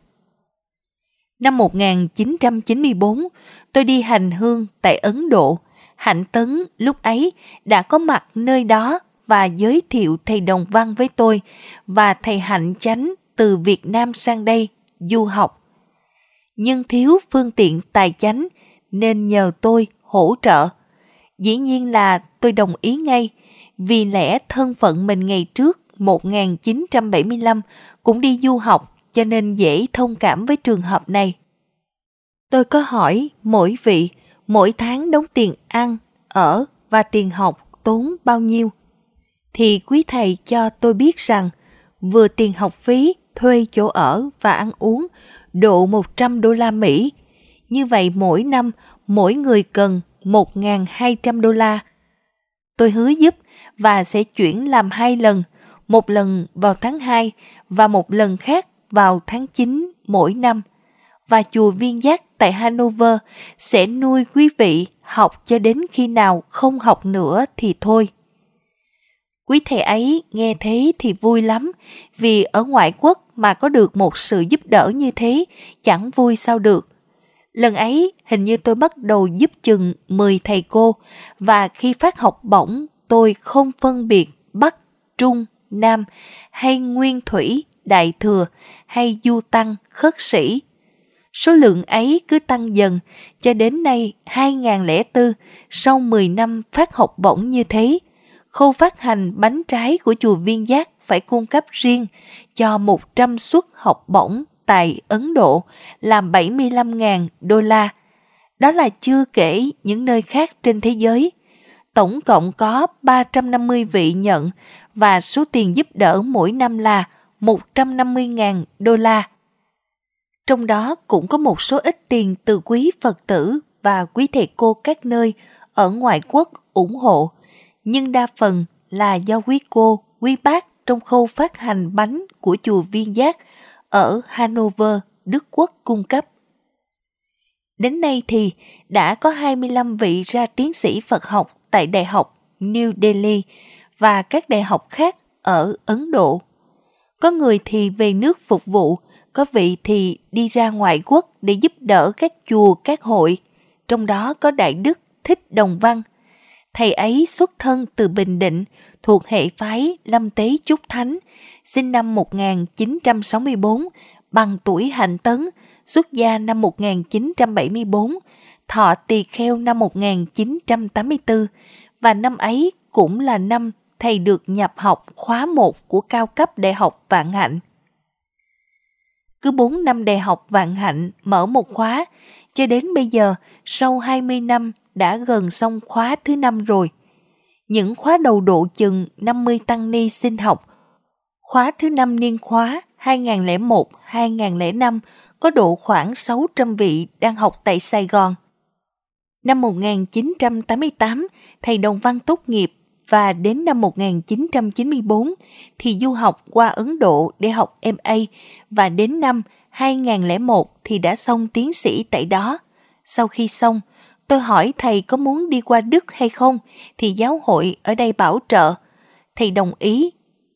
Năm một nghìn chín trăm chín mươi tư, tôi đi hành hương tại Ấn Độ. Hạnh Tấn lúc ấy đã có mặt nơi đó và giới thiệu thầy Đồng Văn với tôi, và thầy Hạnh Chánh từ Việt Nam sang đây du học. Nhưng thiếu phương tiện tài chánh nên nhờ tôi hỗ trợ. Dĩ nhiên là tôi đồng ý ngay, vì lẽ thân phận mình ngày trước một nghìn chín trăm bảy mươi lăm cũng đi du học, cho nên dễ thông cảm với trường hợp này. Tôi có hỏi mỗi vị mỗi tháng đóng tiền ăn, ở và tiền học tốn bao nhiêu, thì quý thầy cho tôi biết rằng vừa tiền học phí, thuê chỗ ở và ăn uống độ một trăm đô la Mỹ. Như vậy mỗi năm mỗi người cần một nghìn hai trăm đô la. Tôi hứa giúp và sẽ chuyển làm hai lần, một lần vào tháng hai và một lần khác vào tháng chín mỗi năm. Và chùa Viên Giác tại Hanover sẽ nuôi quý vị học cho đến khi nào không học nữa thì thôi. Quý thầy ấy nghe thế thì vui lắm, vì ở ngoại quốc mà có được một sự giúp đỡ như thế, chẳng vui sao được. Lần ấy hình như tôi bắt đầu giúp chừng mười thầy cô, và khi phát học bổng tôi không phân biệt Bắc, Trung, Nam hay Nguyên Thủy, Đại Thừa hay Du Tăng, Khất Sĩ. Số lượng ấy cứ tăng dần, cho đến nay hai nghìn không trăm lẻ bốn, sau mười năm phát học bổng như thế, khâu phát hành bánh trái của chùa Viên Giác phải cung cấp riêng cho một trăm suất học bổng tại Ấn Độ làm bảy mươi lăm nghìn đô la. Đó là chưa kể những nơi khác trên thế giới. Tổng cộng có ba trăm năm mươi vị nhận, và số tiền giúp đỡ mỗi năm là một trăm năm mươi nghìn đô la. Trong đó cũng có một số ít tiền từ quý Phật tử và quý thầy cô các nơi ở ngoại quốc ủng hộ, nhưng đa phần là do quý cô, quý bác trong khâu phát hành bánh của chùa Viên Giác ở Hanover, Đức Quốc cung cấp. Đến nay thì đã có hai mươi lăm vị ra tiến sĩ Phật học tại Đại học New Delhi và các đại học khác ở Ấn Độ. Có người thì về nước phục vụ, có vị thì đi ra ngoại quốc để giúp đỡ các chùa, các hội. Trong đó có Đại Đức Thích Đồng Văn. Thầy ấy xuất thân từ Bình Định, thuộc hệ phái Lâm Tế Chúc Thánh, sinh năm một nghìn chín trăm sáu mươi tư, bằng tuổi Hạnh Tấn, xuất gia năm một nghìn chín trăm bảy mươi tư, thọ Tỳ Kheo năm một nghìn chín trăm tám mươi tư, và năm ấy cũng là năm thầy được nhập học khóa một của cao cấp Đại học Vạn Hạnh. Cứ bốn năm Đại học Vạn Hạnh mở một khóa, cho đến bây giờ sau hai mươi năm đã gần xong khóa thứ năm rồi. Những khóa đầu độ chừng năm mươi tăng ni xin học. Khóa thứ năm niên khóa hai nghìn không trăm lẻ một đến hai nghìn không trăm lẻ năm có độ khoảng sáu trăm vị đang học tại Sài Gòn. Năm một nghìn chín trăm tám mươi tám, thầy Đồng Văn tốt nghiệp, và đến năm một nghìn chín trăm chín mươi tư thì du học qua Ấn Độ để học em a, và đến năm hai nghìn không trăm lẻ một thì đã xong tiến sĩ tại đó. Sau khi xong, tôi hỏi thầy có muốn đi qua Đức hay không, thì giáo hội ở đây bảo trợ. Thầy đồng ý.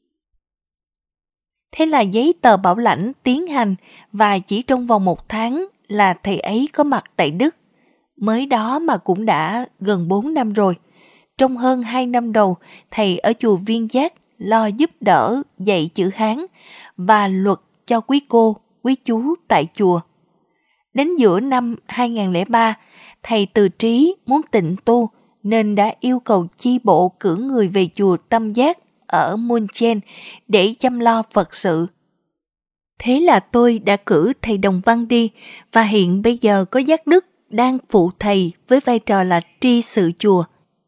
Thế là giấy tờ bảo lãnh tiến hành, và chỉ trong vòng một tháng là thầy ấy có mặt tại Đức. Mới đó mà cũng đã gần bốn năm rồi. Trong hơn hai năm đầu, thầy ở chùa Viên Giác lo giúp đỡ dạy chữ Hán và luật cho quý cô, quý chú tại chùa. Đến giữa năm hai nghìn không trăm lẻ ba, thầy từ trí muốn tịnh tu nên đã yêu cầu chi bộ cử người về chùa Tâm Giác ở Munchen để chăm lo Phật sự. Thế là tôi đã cử thầy Đồng Văn đi, và hiện bây giờ có Giác Đức đang phụ thầy với vai trò là tri sự chùa.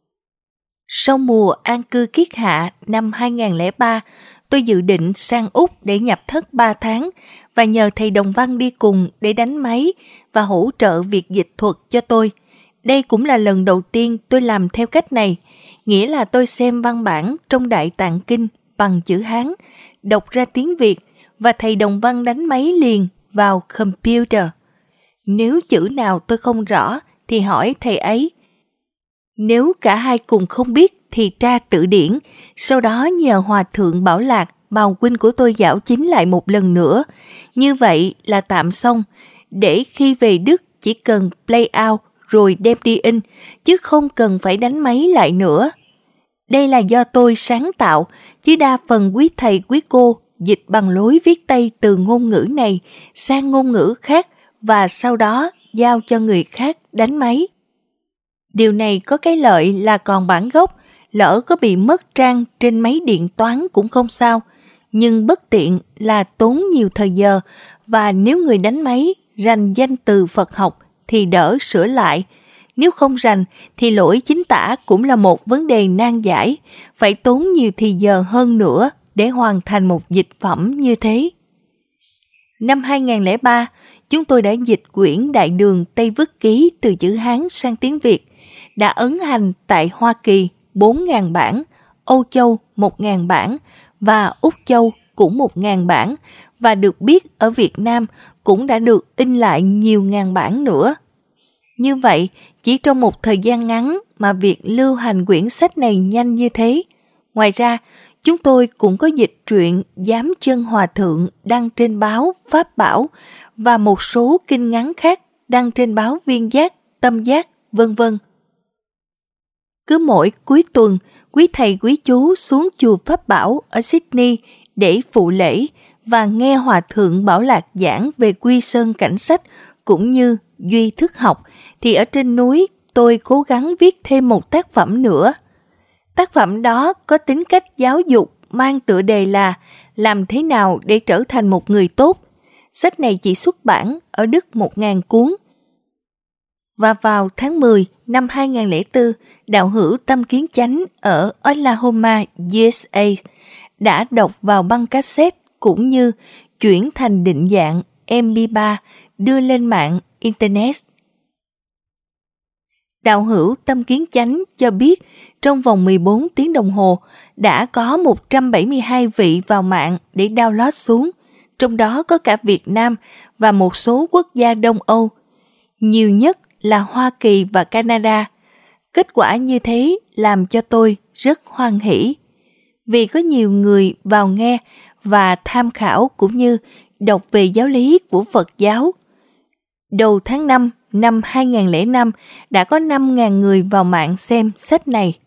Sau mùa an cư kiết hạ năm hai không không ba, tôi dự định sang Úc để nhập thất ba tháng và nhờ thầy Đồng Văn đi cùng để đánh máy và hỗ trợ việc dịch thuật cho tôi. Đây cũng là lần đầu tiên tôi làm theo cách này, nghĩa là tôi xem văn bản trong Đại Tạng Kinh bằng chữ Hán, đọc ra tiếng Việt và thầy Đồng Văn đánh máy liền vào computer. Nếu chữ nào tôi không rõ thì hỏi thầy ấy. Nếu cả hai cùng không biết thì tra từ điển, sau đó nhờ Hòa Thượng Bảo Lạc, bào huynh của tôi giảo chính lại một lần nữa. Như vậy là tạm xong, để khi về Đức chỉ cần play out rồi đem đi in, chứ không cần phải đánh máy lại nữa. Đây là do tôi sáng tạo, chứ đa phần quý thầy quý cô dịch bằng lối viết tay từ ngôn ngữ này sang ngôn ngữ khác và sau đó giao cho người khác đánh máy. Điều này có cái lợi là còn bản gốc, lỡ có bị mất trang trên máy điện toán cũng không sao, nhưng bất tiện là tốn nhiều thời giờ, và nếu người đánh máy rành danh từ Phật học thì đỡ sửa lại. Nếu không rành thì lỗi chính tả cũng là một vấn đề nan giải, phải tốn nhiều thì giờ hơn nữa để hoàn thành một dịch phẩm như thế. Năm hai không không ba, chúng tôi đã dịch quyển Đại Đường Tây Vức Ký từ chữ Hán sang tiếng Việt, đã ấn hành tại Hoa Kỳ bốn nghìn bản, Âu Châu một nghìn bản và Úc Châu cũng một nghìn bản, và được biết ở Việt Nam cũng đã được in lại nhiều ngàn bản nữa. Như vậy, chỉ trong một thời gian ngắn mà việc lưu hành quyển sách này nhanh như thế. Ngoài ra, chúng tôi cũng có dịch truyện Giám Chân Hòa Thượng đăng trên báo Pháp Bảo và một số kinh ngắn khác đăng trên báo Viên Giác, Tâm Giác, vân vân. Cứ mỗi cuối tuần, quý thầy quý chú xuống chùa Pháp Bảo ở Sydney để phụ lễ và nghe Hòa Thượng Bảo Lạc giảng về Quy Sơn Cảnh Sách cũng như Duy Thức Học, thì ở trên núi tôi cố gắng viết thêm một tác phẩm nữa. Tác phẩm đó có tính cách giáo dục, mang tựa đề là Làm thế nào để trở thành một người tốt. Sách này chỉ xuất bản ở Đức một nghìn cuốn. Và vào tháng mười năm hai không không bốn, đạo hữu Tâm Kiến Chánh ở Oklahoma, u ét a đã đọc vào băng cassette cũng như chuyển thành định dạng em pê ba đưa lên mạng Internet. Đạo hữu Tâm Kiến Chánh cho biết trong vòng mười bốn tiếng đồng hồ đã có một trăm bảy mươi hai vị vào mạng để download xuống, trong đó có cả Việt Nam và một số quốc gia Đông Âu. Nhiều nhất là Hoa Kỳ và Canada. Kết quả như thế làm cho tôi rất hoan hỉ, vì có nhiều người vào nghe và tham khảo cũng như đọc về giáo lý của Phật giáo. Đầu tháng năm năm hai không không năm đã có năm nghìn người vào mạng xem sách này.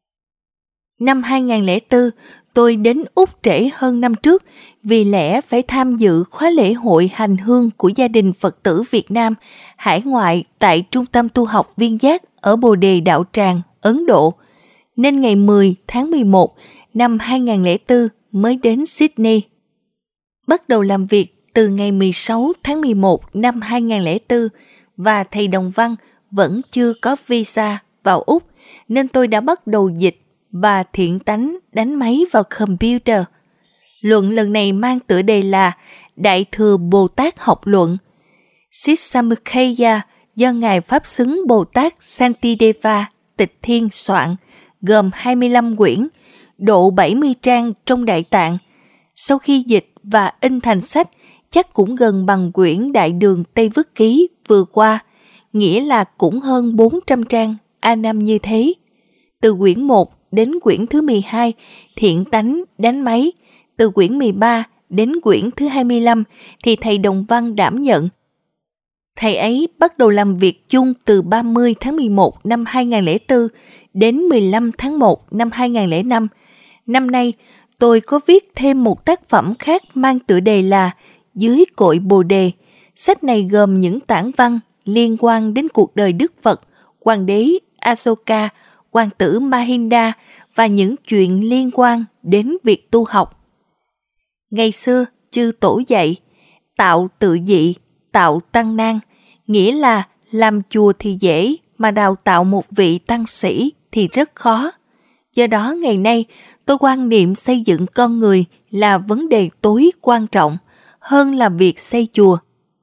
Năm hai không không bốn, tôi đến Úc trễ hơn năm trước vì lẽ phải tham dự khóa lễ hội hành hương của gia đình Phật tử Việt Nam hải ngoại tại Trung tâm Tu học Viên Giác ở Bồ Đề Đạo Tràng, Ấn Độ, nên ngày mười tháng mười một năm hai không không bốn mới đến Sydney. Bắt đầu làm việc từ ngày mười sáu tháng mười một năm hai không không bốn, và thầy Đồng Văn vẫn chưa có visa vào Úc, nên tôi đã bắt đầu dịch và thiện tánh đánh máy vào computer. Luận lần này mang tựa đề là Đại Thừa Bồ Tát Học Luận, Sissamukheya, do Ngài Pháp Xứng Bồ Tát Santideva Tịch Thiên soạn, gồm hai mươi lăm quyển, độ bảy mươi trang trong Đại Tạng. Sau khi dịch và in thành sách, chắc cũng gần bằng quyển Đại Đường Tây Vức Ký vừa qua, nghĩa là cũng hơn bốn trăm trang a năm như thế. Từ quyển một đến quyển thứ mười hai, thiện tánh đánh máy, từ quyển mười ba đến quyển thứ hai mươi lăm thì thầy Đồng Văn đảm nhận. Thầy ấy bắt đầu làm việc chung từ ba mươi tháng mười một năm hai không không bốn đến mười lăm tháng một năm hai không không năm. Năm nay, tôi có viết thêm một tác phẩm khác mang tựa đề là Dưới Cội Bồ Đề. Sách này gồm những tản văn liên quan đến cuộc đời Đức Phật, Hoàng đế Asoka, Hoàng tử Mahinda và những chuyện liên quan đến việc tu học. Ngày xưa, chư tổ dạy, tạo tự dị, tạo tăng nan, nghĩa là làm chùa thì dễ mà đào tạo một vị tăng sĩ thì rất khó. Do đó ngày nay tôi quan niệm xây dựng con người là vấn đề tối quan trọng hơn là việc xây chùa.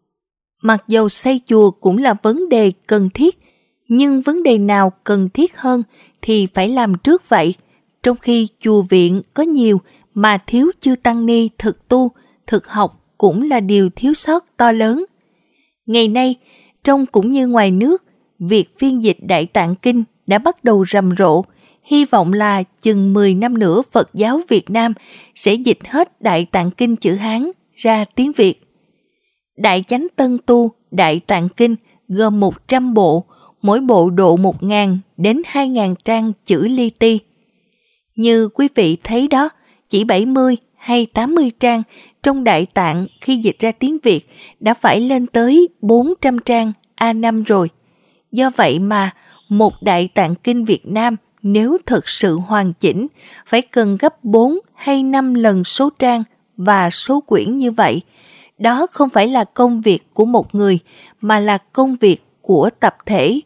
Mặc dầu xây chùa cũng là vấn đề cần thiết, nhưng vấn đề nào cần thiết hơn thì phải làm trước vậy, trong khi chùa viện có nhiều mà thiếu chư tăng ni thực tu, thực học cũng là điều thiếu sót to lớn. Ngày nay, trong cũng như ngoài nước, việc phiên dịch Đại Tạng Kinh đã bắt đầu rầm rộ, hy vọng là chừng mười năm nữa Phật giáo Việt Nam sẽ dịch hết Đại Tạng Kinh chữ Hán ra tiếng Việt. Đại Chánh Tân Tu Đại Tạng Kinh gồm một trăm bộ, mỗi bộ độ một nghìn đến hai nghìn trang chữ li ti. Như quý vị thấy đó, chỉ bảy mươi hay tám mươi trang trong Đại Tạng khi dịch ra tiếng Việt đã phải lên tới bốn trăm trang A năm rồi. Do vậy mà một Đại Tạng Kinh Việt Nam nếu thực sự hoàn chỉnh phải cần gấp bốn hay năm lần số trang và số quyển như vậy. Đó không phải là công việc của một người mà là công việc của tập thể.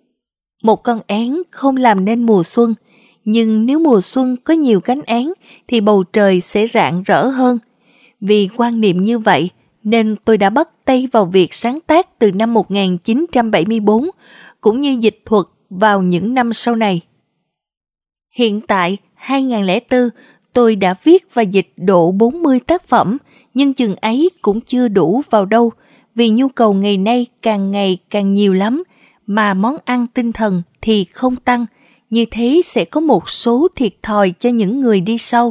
Một con én không làm nên mùa xuân, nhưng nếu mùa xuân có nhiều cánh én thì bầu trời sẽ rạng rỡ hơn. Vì quan niệm như vậy nên tôi đã bắt tay vào việc sáng tác từ năm một nghìn chín trăm bảy mươi tư cũng như dịch thuật vào những năm sau này. Hiện tại hai nghìn lẻ bốn tôi đã viết và dịch độ bốn mươi tác phẩm, nhưng chừng ấy cũng chưa đủ vào đâu, vì nhu cầu ngày nay càng ngày càng nhiều lắm, mà món ăn tinh thần thì không tăng, như thế sẽ có một số thiệt thòi cho những người đi sau.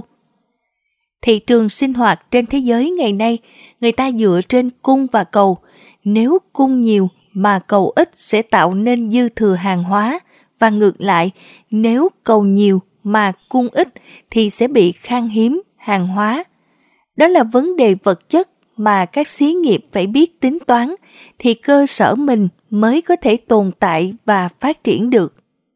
Thị trường sinh hoạt trên thế giới ngày nay, người ta dựa trên cung và cầu. Nếu cung nhiều mà cầu ít sẽ tạo nên dư thừa hàng hóa, và ngược lại, nếu cầu nhiều mà cung ít thì sẽ bị khan hiếm hàng hóa. Đó là vấn đề vật chất mà các xí nghiệp phải biết tính toán, thì cơ sở mình mới có thể tồn tại và phát triển được.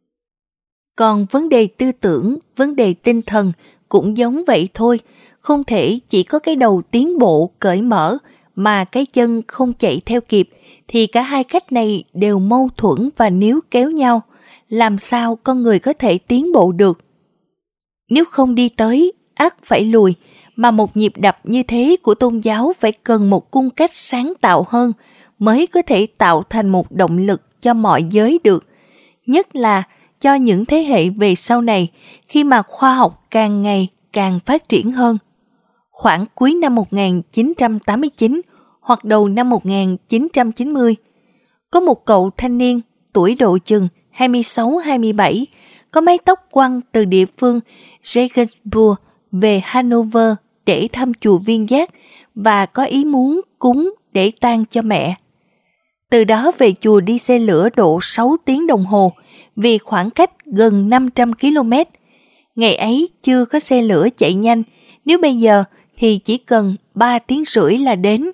Còn vấn đề tư tưởng, vấn đề tinh thần cũng giống vậy thôi, không thể chỉ có cái đầu tiến bộ cởi mở mà cái chân không chạy theo kịp, thì cả hai cách này đều mâu thuẫn và níu kéo nhau. Làm sao con người có thể tiến bộ được? Nếu không đi tới, ắt phải lùi, mà một nhịp đập như thế của tôn giáo phải cần một cung cách sáng tạo hơn mới có thể tạo thành một động lực cho mọi giới được. Nhất là cho những thế hệ về sau này, khi mà khoa học càng ngày càng phát triển hơn. Khoảng cuối năm một nghìn chín trăm tám mươi chín hoặc đầu năm một nghìn chín trăm chín mươi, có một cậu thanh niên tuổi độ chừng hai mươi sáu hai mươi bảy, có mái tóc quăn từ địa phương Regensburg về Hanover để thăm chùa Viên Giác và có ý muốn cúng để tang cho mẹ. Từ đó về chùa đi xe lửa độ sáu tiếng đồng hồ vì khoảng cách gần năm trăm ki lô mét. Ngày ấy chưa có xe lửa chạy nhanh, nếu bây giờ thì chỉ cần ba tiếng rưỡi là đến.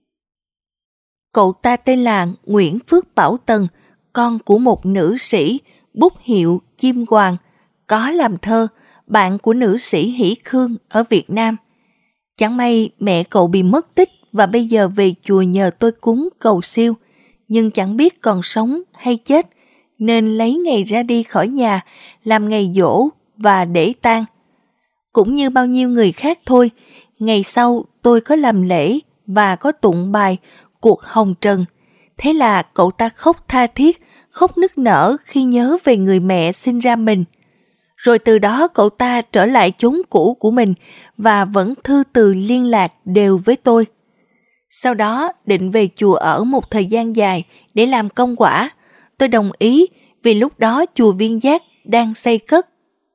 Cậu ta tên là Nguyễn Phước Bảo Tần, con của một nữ sĩ, bút hiệu Chim Hoàng, có làm thơ, bạn của nữ sĩ Hỷ Khương ở Việt Nam. Chẳng may mẹ cậu bị mất tích và bây giờ về chùa nhờ tôi cúng cầu siêu, nhưng chẳng biết còn sống hay chết, nên lấy ngày ra đi khỏi nhà, làm ngày giỗ và để tang. Cũng như bao nhiêu người khác thôi, ngày sau tôi có làm lễ và có tụng bài Cuộc Hồng Trần. Thế là cậu ta khóc tha thiết, khóc nức nở khi nhớ về người mẹ sinh ra mình. Rồi từ đó cậu ta trở lại chốn cũ của mình và vẫn thư từ liên lạc đều với tôi. Sau đó định về chùa ở một thời gian dài để làm công quả. Tôi đồng ý vì lúc đó chùa Viên Giác đang xây cất.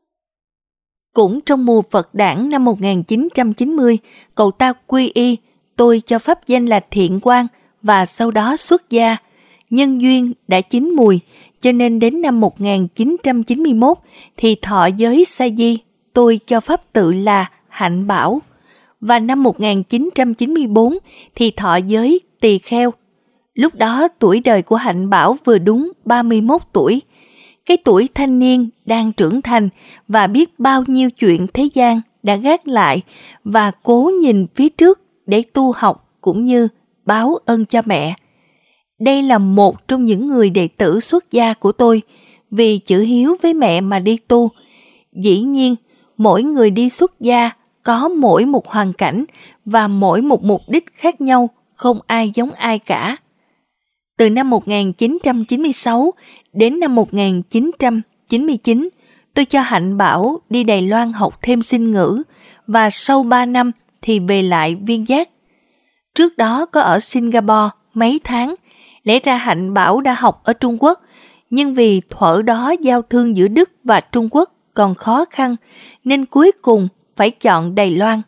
Cũng trong mùa Phật đản năm một nghìn chín trăm chín mươi, cậu ta quy y, tôi cho pháp danh là Thiện Quang và sau đó xuất gia. Nhân duyên đã chín mùi, cho nên đến năm một nghìn chín trăm chín mươi mốt thì thọ giới sa di, tôi cho pháp tự là Hạnh Bảo. Và năm một nghìn chín trăm chín mươi tư thì thọ giới Tỳ Kheo. Lúc đó tuổi đời của Hạnh Bảo vừa đúng ba mươi mốt tuổi. Cái tuổi thanh niên đang trưởng thành và biết bao nhiêu chuyện thế gian đã gác lại và cố nhìn phía trước để tu học cũng như báo ơn cho mẹ. Đây là một trong những người đệ tử xuất gia của tôi, vì chữ hiếu với mẹ mà đi tu. Dĩ nhiên, mỗi người đi xuất gia có mỗi một hoàn cảnh và mỗi một mục đích khác nhau, không ai giống ai cả. Từ năm một nghìn chín trăm chín mươi sáu đến năm một nghìn chín trăm chín mươi chín, tôi cho Hạnh Bảo đi Đài Loan học thêm Sinh ngữ và sau ba năm thì về lại Viên Giác. Trước đó có ở Singapore mấy tháng, lẽ ra Hạnh Bảo đã học ở Trung Quốc, nhưng vì thuở đó giao thương giữa Đức và Trung Quốc còn khó khăn nên cuối cùng phải chọn Đài Loan.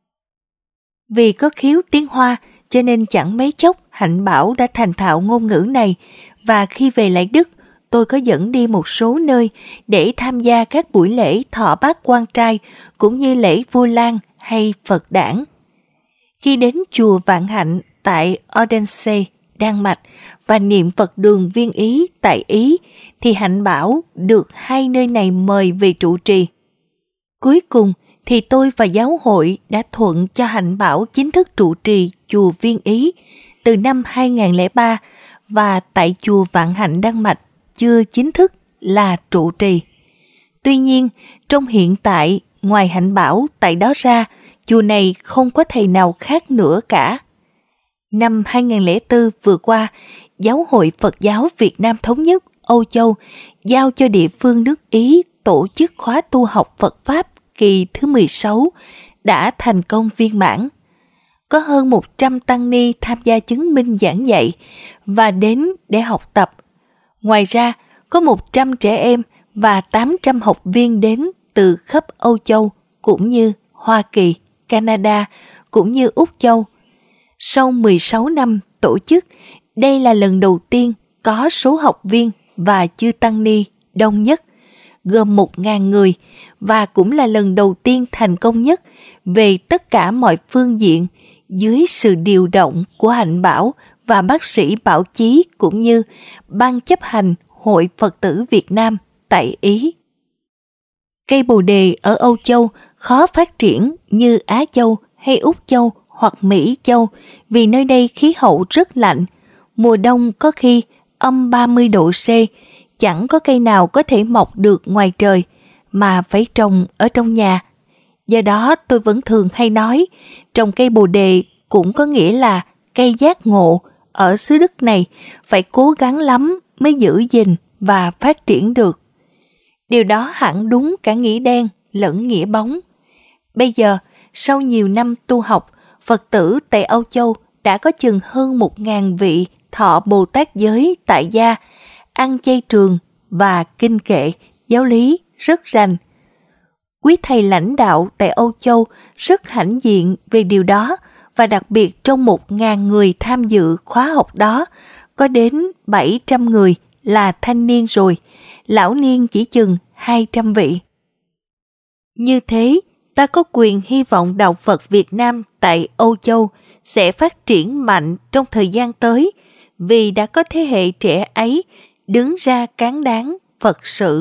Vì có khiếu tiếng Hoa cho nên chẳng mấy chốc Hạnh Bảo đã thành thạo ngôn ngữ này, và khi về lại Đức, tôi có dẫn đi một số nơi để tham gia các buổi lễ thọ bát quan trai cũng như lễ Vu Lan hay Phật đản. Khi đến chùa Vạn Hạnh tại Odense, Đan Mạch và niệm Phật đường Viên Ý tại Ý thì Hạnh Bảo được hai nơi này mời về trụ trì. Cuối cùng thì tôi và giáo hội đã thuận cho Hạnh Bảo chính thức trụ trì chùa Viên Ý từ năm hai nghìn không trăm lẻ ba, và tại chùa Vạn Hạnh Đan Mạch chưa chính thức là trụ trì. Tuy nhiên, trong hiện tại, ngoài Hạnh Bảo tại đó ra, chùa này không có thầy nào khác nữa cả. Năm hai nghìn không trăm lẻ bốn vừa qua, Giáo hội Phật giáo Việt Nam Thống nhất Âu Châu giao cho địa phương nước Ý tổ chức khóa tu học Phật Pháp kỳ thứ mười sáu đã thành công viên mãn. Có hơn một trăm tăng ni tham gia chứng minh giảng dạy và đến để học tập. Ngoài ra, có một trăm trẻ em và tám trăm học viên đến từ khắp Âu Châu cũng như Hoa Kỳ, Canada cũng như Úc Châu. Sau mười sáu năm tổ chức, đây là lần đầu tiên có số học viên và chư tăng ni đông nhất, gồm một nghìn người, và cũng là lần đầu tiên thành công nhất về tất cả mọi phương diện dưới sự điều động của Hạnh Bảo và bác sĩ Bảo Chí cũng như Ban chấp hành Hội Phật tử Việt Nam tại Ý. Cây bồ đề ở Âu Châu khó phát triển như Á Châu hay Úc Châu hoặc Mỹ Châu vì nơi đây khí hậu rất lạnh. Mùa đông có khi âm ba mươi độ C, chẳng có cây nào có thể mọc được ngoài trời mà phải trồng ở trong nhà. Do đó tôi vẫn thường hay nói, trồng cây bồ đề cũng có nghĩa là cây giác ngộ ở xứ Đức này phải cố gắng lắm mới giữ gìn và phát triển được. Điều đó hẳn đúng cả nghĩa đen lẫn nghĩa bóng. Bây giờ, sau nhiều năm tu học, Phật tử tại Âu Châu đã có chừng hơn một nghìn vị thọ Bồ Tát giới tại gia, ăn chay trường và kinh kệ, giáo lý rất rành. Quý thầy lãnh đạo tại Âu Châu rất hãnh diện về điều đó, và đặc biệt trong một nghìn người tham dự khóa học đó, có đến bảy trăm người là thanh niên rồi, lão niên chỉ chừng hai trăm vị. Như thế, ta có quyền hy vọng đạo Phật Việt Nam tại Âu Châu sẽ phát triển mạnh trong thời gian tới, vì đã có thế hệ trẻ ấy đứng ra cán đáng Phật sự.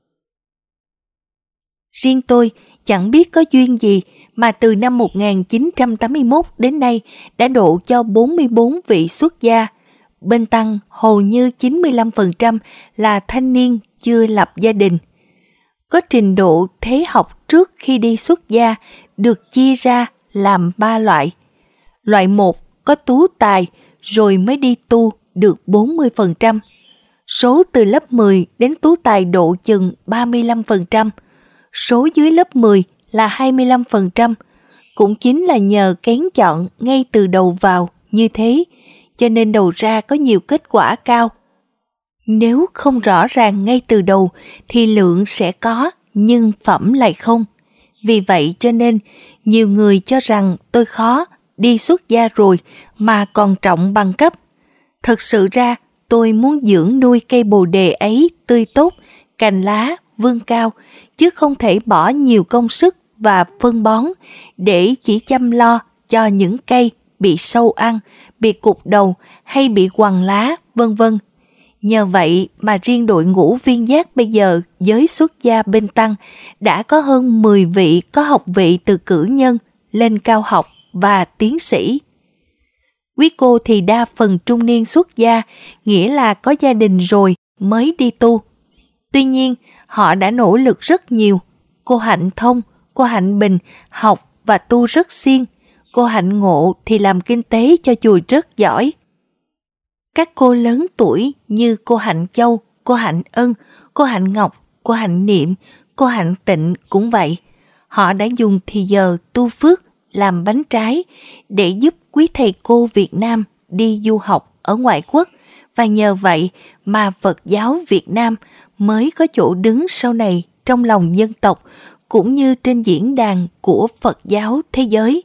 Riêng tôi chẳng biết có duyên gì mà từ năm một nghìn chín trăm tám mươi mốt đến nay đã độ cho bốn mươi bốn vị xuất gia. Bên tăng hầu như chín mươi lăm phần trăm là thanh niên chưa lập gia đình. Có trình độ thế học trước khi đi xuất gia được chia ra làm ba loại. Loại một có tú tài rồi mới đi tu được bốn mươi phần trăm. Số từ lớp mười đến tú tài độ chừng ba mươi lăm phần trăm. Số dưới lớp mười là hai mươi lăm phần trăm. Cũng chính là nhờ kén chọn ngay từ đầu vào như thế, cho nên đầu ra có nhiều kết quả cao. Nếu không rõ ràng ngay từ đầu thì lượng sẽ có, nhưng phẩm lại không. Vì vậy cho nên nhiều người cho rằng tôi khó, đi xuất gia rồi mà còn trọng bằng cấp. Thật sự ra tôi muốn dưỡng nuôi cây bồ đề ấy tươi tốt, cành lá vươn cao, chứ không thể bỏ nhiều công sức và phân bón để chỉ chăm lo cho những cây bị sâu ăn, bị cụt đầu hay bị quằn lá, vân vân. Nhờ vậy mà riêng đội ngũ Viên Giác bây giờ giới xuất gia bên tăng đã có hơn mười vị có học vị từ cử nhân lên cao học và tiến sĩ. Quý cô thì đa phần trung niên xuất gia, nghĩa là có gia đình rồi mới đi tu. Tuy nhiên, họ đã nỗ lực rất nhiều. Cô Hạnh Thông, cô Hạnh Bình học và tu rất siêng. Cô Hạnh Ngộ thì làm kinh tế cho chùa rất giỏi. Các cô lớn tuổi như cô Hạnh Châu, cô Hạnh Ân, cô Hạnh Ngọc, cô Hạnh Niệm, cô Hạnh Tịnh cũng vậy. Họ đã dùng thì giờ tu phước, làm bánh trái để giúp quý thầy cô Việt Nam đi du học ở ngoại quốc, và nhờ vậy mà Phật giáo Việt Nam mới có chỗ đứng sau này trong lòng dân tộc cũng như trên diễn đàn của Phật giáo thế giới.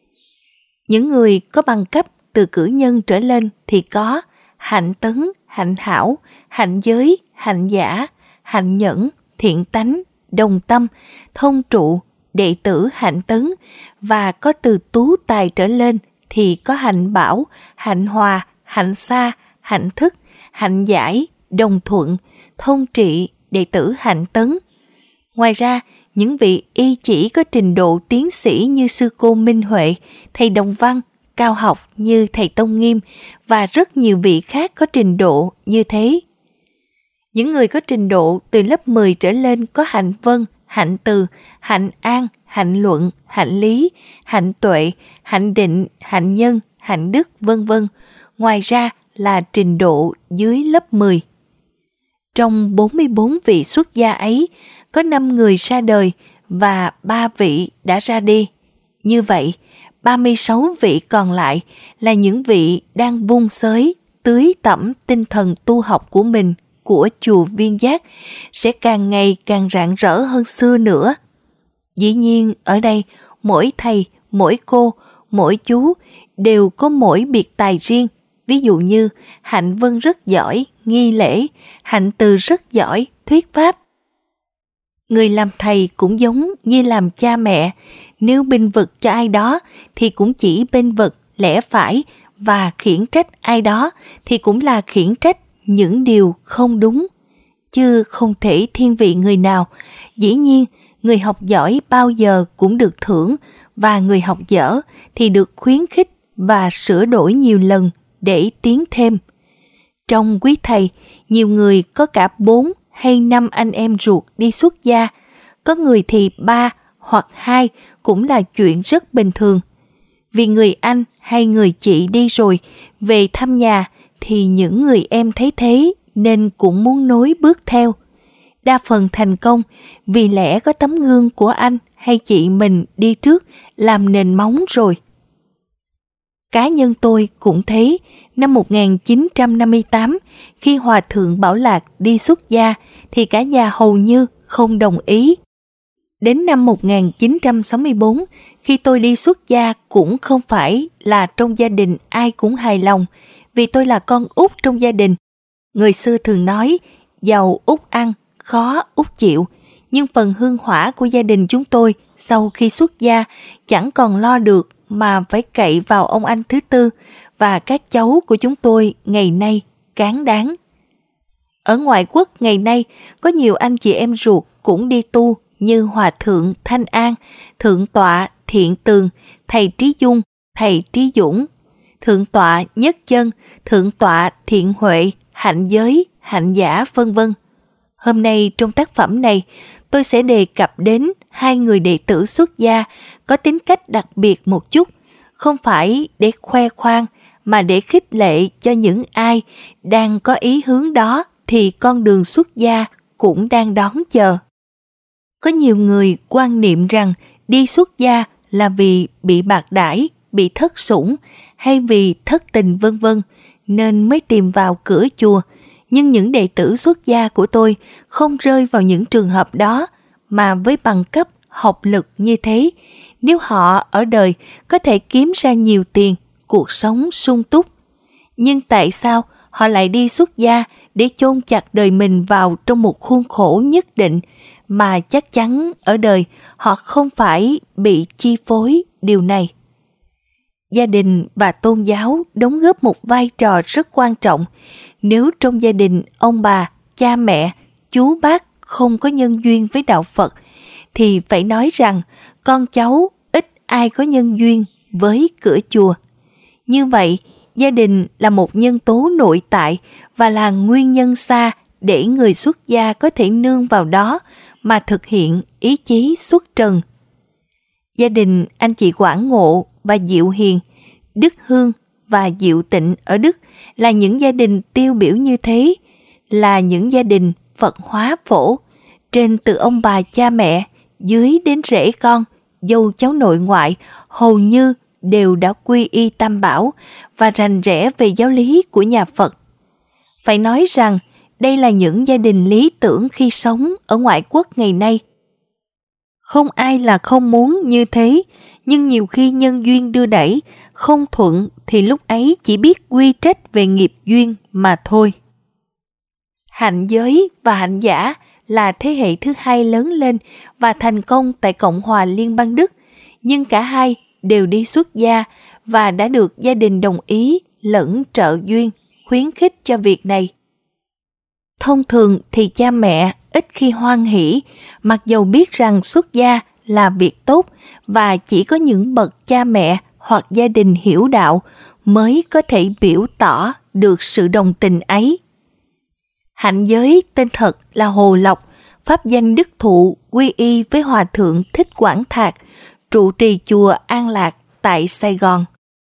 Những người có bằng cấp từ cử nhân trở lên thì có hạnh tấn, hạnh hảo, hạnh giới, hạnh giả, hạnh nhẫn, thiện tánh, đồng tâm, thông trụ, đệ tử hạnh tấn, và có từ tú tài trở lên thì có hạnh bảo, hạnh hòa, hạnh xa, hạnh thức, hạnh giải, đồng thuận, thông trị, đệ tử hạnh tấn. Ngoài ra, những vị y chỉ có trình độ tiến sĩ như sư cô Minh Huệ, thầy Đồng Văn, cao học như thầy Tông Nghiêm và rất nhiều vị khác có trình độ như thế. Những người có trình độ từ lớp mười trở lên có hạnh vân, hạnh từ, hạnh an, hạnh luận, hạnh lý, hạnh tuệ, hạnh định, hạnh nhân, hạnh đức, vân vân. Ngoài ra là trình độ dưới lớp mười. Trong bốn mươi bốn vị xuất gia ấy, có năm người ra đời và ba vị đã ra đi. Như vậy, ba mươi sáu vị còn lại là những vị đang vun xới, tưới tẩm tinh thần tu học của mình, của chùa Viên Giác, sẽ càng ngày càng rạng rỡ hơn xưa nữa. Dĩ nhiên, ở đây, mỗi thầy, mỗi cô, mỗi chú đều có mỗi biệt tài riêng. Ví dụ như Hạnh Vân rất giỏi nghi lễ, Hạnh Từ rất giỏi thuyết pháp. Người làm thầy cũng giống như làm cha mẹ, nếu bênh vực cho ai đó thì cũng chỉ bênh vực lẽ phải, và khiển trách ai đó thì cũng là khiển trách những điều không đúng, chứ không thể thiên vị người nào. Dĩ nhiên, người học giỏi bao giờ cũng được thưởng, và người học dở thì được khuyến khích và sửa đổi nhiều lần để tiến thêm. Trong quý thầy, nhiều người có cả bốn hay năm anh em ruột đi xuất gia, có người thì ba hoặc hai cũng là chuyện rất bình thường. Vì người anh hay người chị đi rồi, về thăm nhà thì những người em thấy thế nên cũng muốn nối bước theo. Đa phần thành công vì lẽ có tấm gương của anh hay chị mình đi trước làm nền móng rồi. Cá nhân tôi cũng thế. Năm một nghìn chín trăm năm mươi tám, khi Hòa Thượng Bảo Lạc đi xuất gia thì cả nhà hầu như không đồng ý. Đến năm một nghìn chín trăm sáu mươi tư, khi tôi đi xuất gia cũng không phải là trong gia đình ai cũng hài lòng, vì tôi là con út trong gia đình. Người xưa thường nói, giàu út ăn, khó út chịu. Nhưng phần hương hỏa của gia đình chúng tôi sau khi xuất gia chẳng còn lo được mà phải cậy vào ông anh thứ tư, và các cháu của chúng tôi ngày nay cán đáng. Ở ngoại quốc ngày nay có nhiều anh chị em ruột cũng đi tu như Hòa Thượng Thanh An, Thượng Tọa Thiện Tường, Thầy Trí Dung, Thầy Trí Dũng, Thượng Tọa Nhất Chân, Thượng Tọa Thiện Huệ, Hạnh Giới, Hạnh Giả, vân vân. Hôm nay trong tác phẩm này, tôi sẽ đề cập đến hai người đệ tử xuất gia có tính cách đặc biệt một chút, không phải để khoe khoang mà để khích lệ cho những ai đang có ý hướng đó thì con đường xuất gia cũng đang đón chờ. Có nhiều người quan niệm rằng đi xuất gia là vì bị bạc đãi, bị thất sủng hay vì thất tình vân vân nên mới tìm vào cửa chùa. Nhưng những đệ tử xuất gia của tôi không rơi vào những trường hợp đó, mà với bằng cấp, học lực như thế, nếu họ ở đời có thể kiếm ra nhiều tiền, cuộc sống sung túc. Nhưng tại sao họ lại đi xuất gia để chôn chặt đời mình vào trong một khuôn khổ nhất định mà chắc chắn ở đời họ không phải bị chi phối điều này? Gia đình và tôn giáo đóng góp một vai trò rất quan trọng. Nếu trong gia đình ông bà, cha mẹ, chú bác không có nhân duyên với đạo Phật, thì phải nói rằng con cháu ít ai có nhân duyên với cửa chùa. Như vậy, gia đình là một nhân tố nội tại và là nguyên nhân xa để người xuất gia có thể nương vào đó mà thực hiện ý chí xuất trần. Gia đình anh chị Quảng Ngộ và Diệu Hiền, Đức Hương và Diệu Tịnh ở Đức là những gia đình tiêu biểu như thế, là những gia đình Phật hóa phổ, trên từ ông bà cha mẹ, dưới đến rể con, dâu cháu nội ngoại, hầu như đều đã quy y Tam Bảo và rành rẽ về giáo lý của nhà Phật. Phải nói rằng đây là những gia đình lý tưởng khi sống ở ngoại quốc ngày nay. Không ai là không muốn như thế, nhưng nhiều khi nhân duyên đưa đẩy, không thuận thì lúc ấy chỉ biết quy trách về nghiệp duyên mà thôi. Hạnh giới và hạnh giả là thế hệ thứ hai lớn lên và thành công tại Cộng hòa Liên bang Đức, nhưng cả hai đều đi xuất gia và đã được gia đình đồng ý lẫn trợ duyên, khuyến khích cho việc này. Thông thường thì cha mẹ ít khi hoan hỉ, mặc dầu biết rằng xuất gia là việc tốt và chỉ có những bậc cha mẹ hoặc gia đình hiểu đạo mới có thể biểu tỏ được sự đồng tình ấy. Hạnh giới tên thật là Hồ Lộc, pháp danh Đức Thụ, quy y với Hòa thượng Thích Quảng Thạc, trụ trì chùa An Lạc tại Sài Gòn.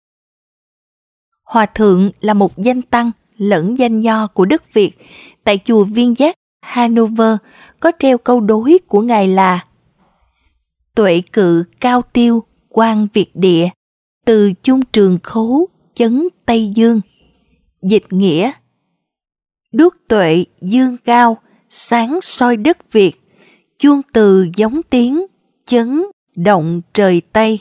Hòa thượng là một danh tăng lẫn danh nho của đất Việt. Tại chùa Viên Giác, Hanover có treo câu đối của ngài là: tuệ cự cao tiêu, quan Việt địa, từ chung trường khấu, chấn Tây Dương. Dịch nghĩa: đuốc tuệ dương cao, sáng soi đất Việt, chuông từ giống tiếng, chấn động trời Tây.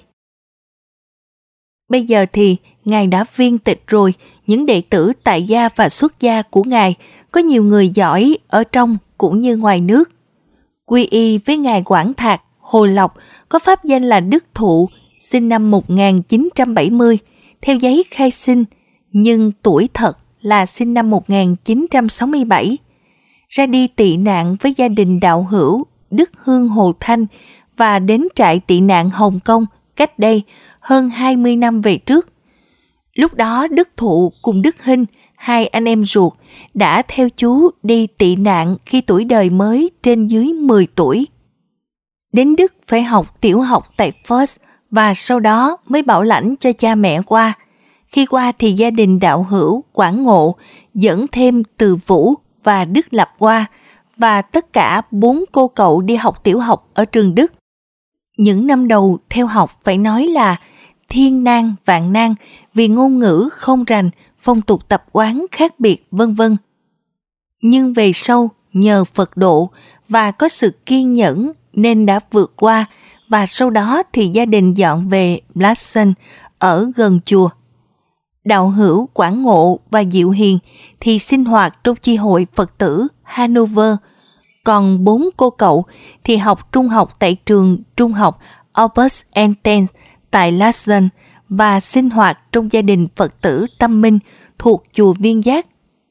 Bây giờ thì ngài đã viên tịch rồi, những đệ tử tại gia và xuất gia của ngài có nhiều người giỏi ở trong cũng như ngoài nước. Quy y với ngài Quảng Thạc, Hồ Lộc có pháp danh là Đức Thụ, sinh năm một nghìn chín trăm bảy mươi, theo giấy khai sinh, nhưng tuổi thật là sinh năm một nghìn chín trăm sáu mươi bảy. Ra đi tị nạn với gia đình đạo hữu Đức Hương Hồ Thanh và đến trại tị nạn Hồng Kông cách đây hơn hai mươi năm về trước. Lúc đó Đức Thụ cùng Đức Hinh, hai anh em ruột, đã theo chú đi tị nạn khi tuổi đời mới trên dưới mười tuổi. Đến Đức phải học tiểu học tại First và sau đó mới bảo lãnh cho cha mẹ qua. Khi qua thì gia đình đạo hữu Quảng Ngộ dẫn thêm Từ Vũ và Đức Lập qua, và tất cả bốn cô cậu đi học tiểu học ở trường Đức. Những năm đầu theo học phải nói là thiên nan vạn nan vì ngôn ngữ không rành, phong tục tập quán khác biệt vân vân. Nhưng về sau nhờ Phật độ và có sự kiên nhẫn nên đã vượt qua, và sau đó thì gia đình dọn về Blasen ở gần chùa. Đạo hữu Quảng Ngộ và Diệu Hiền thì sinh hoạt trong chi hội Phật tử Hanover, còn bốn cô cậu thì học trung học tại trường trung học Albert Einstein tại Lassen và sinh hoạt trong gia đình Phật tử Tâm Minh thuộc chùa Viên Giác.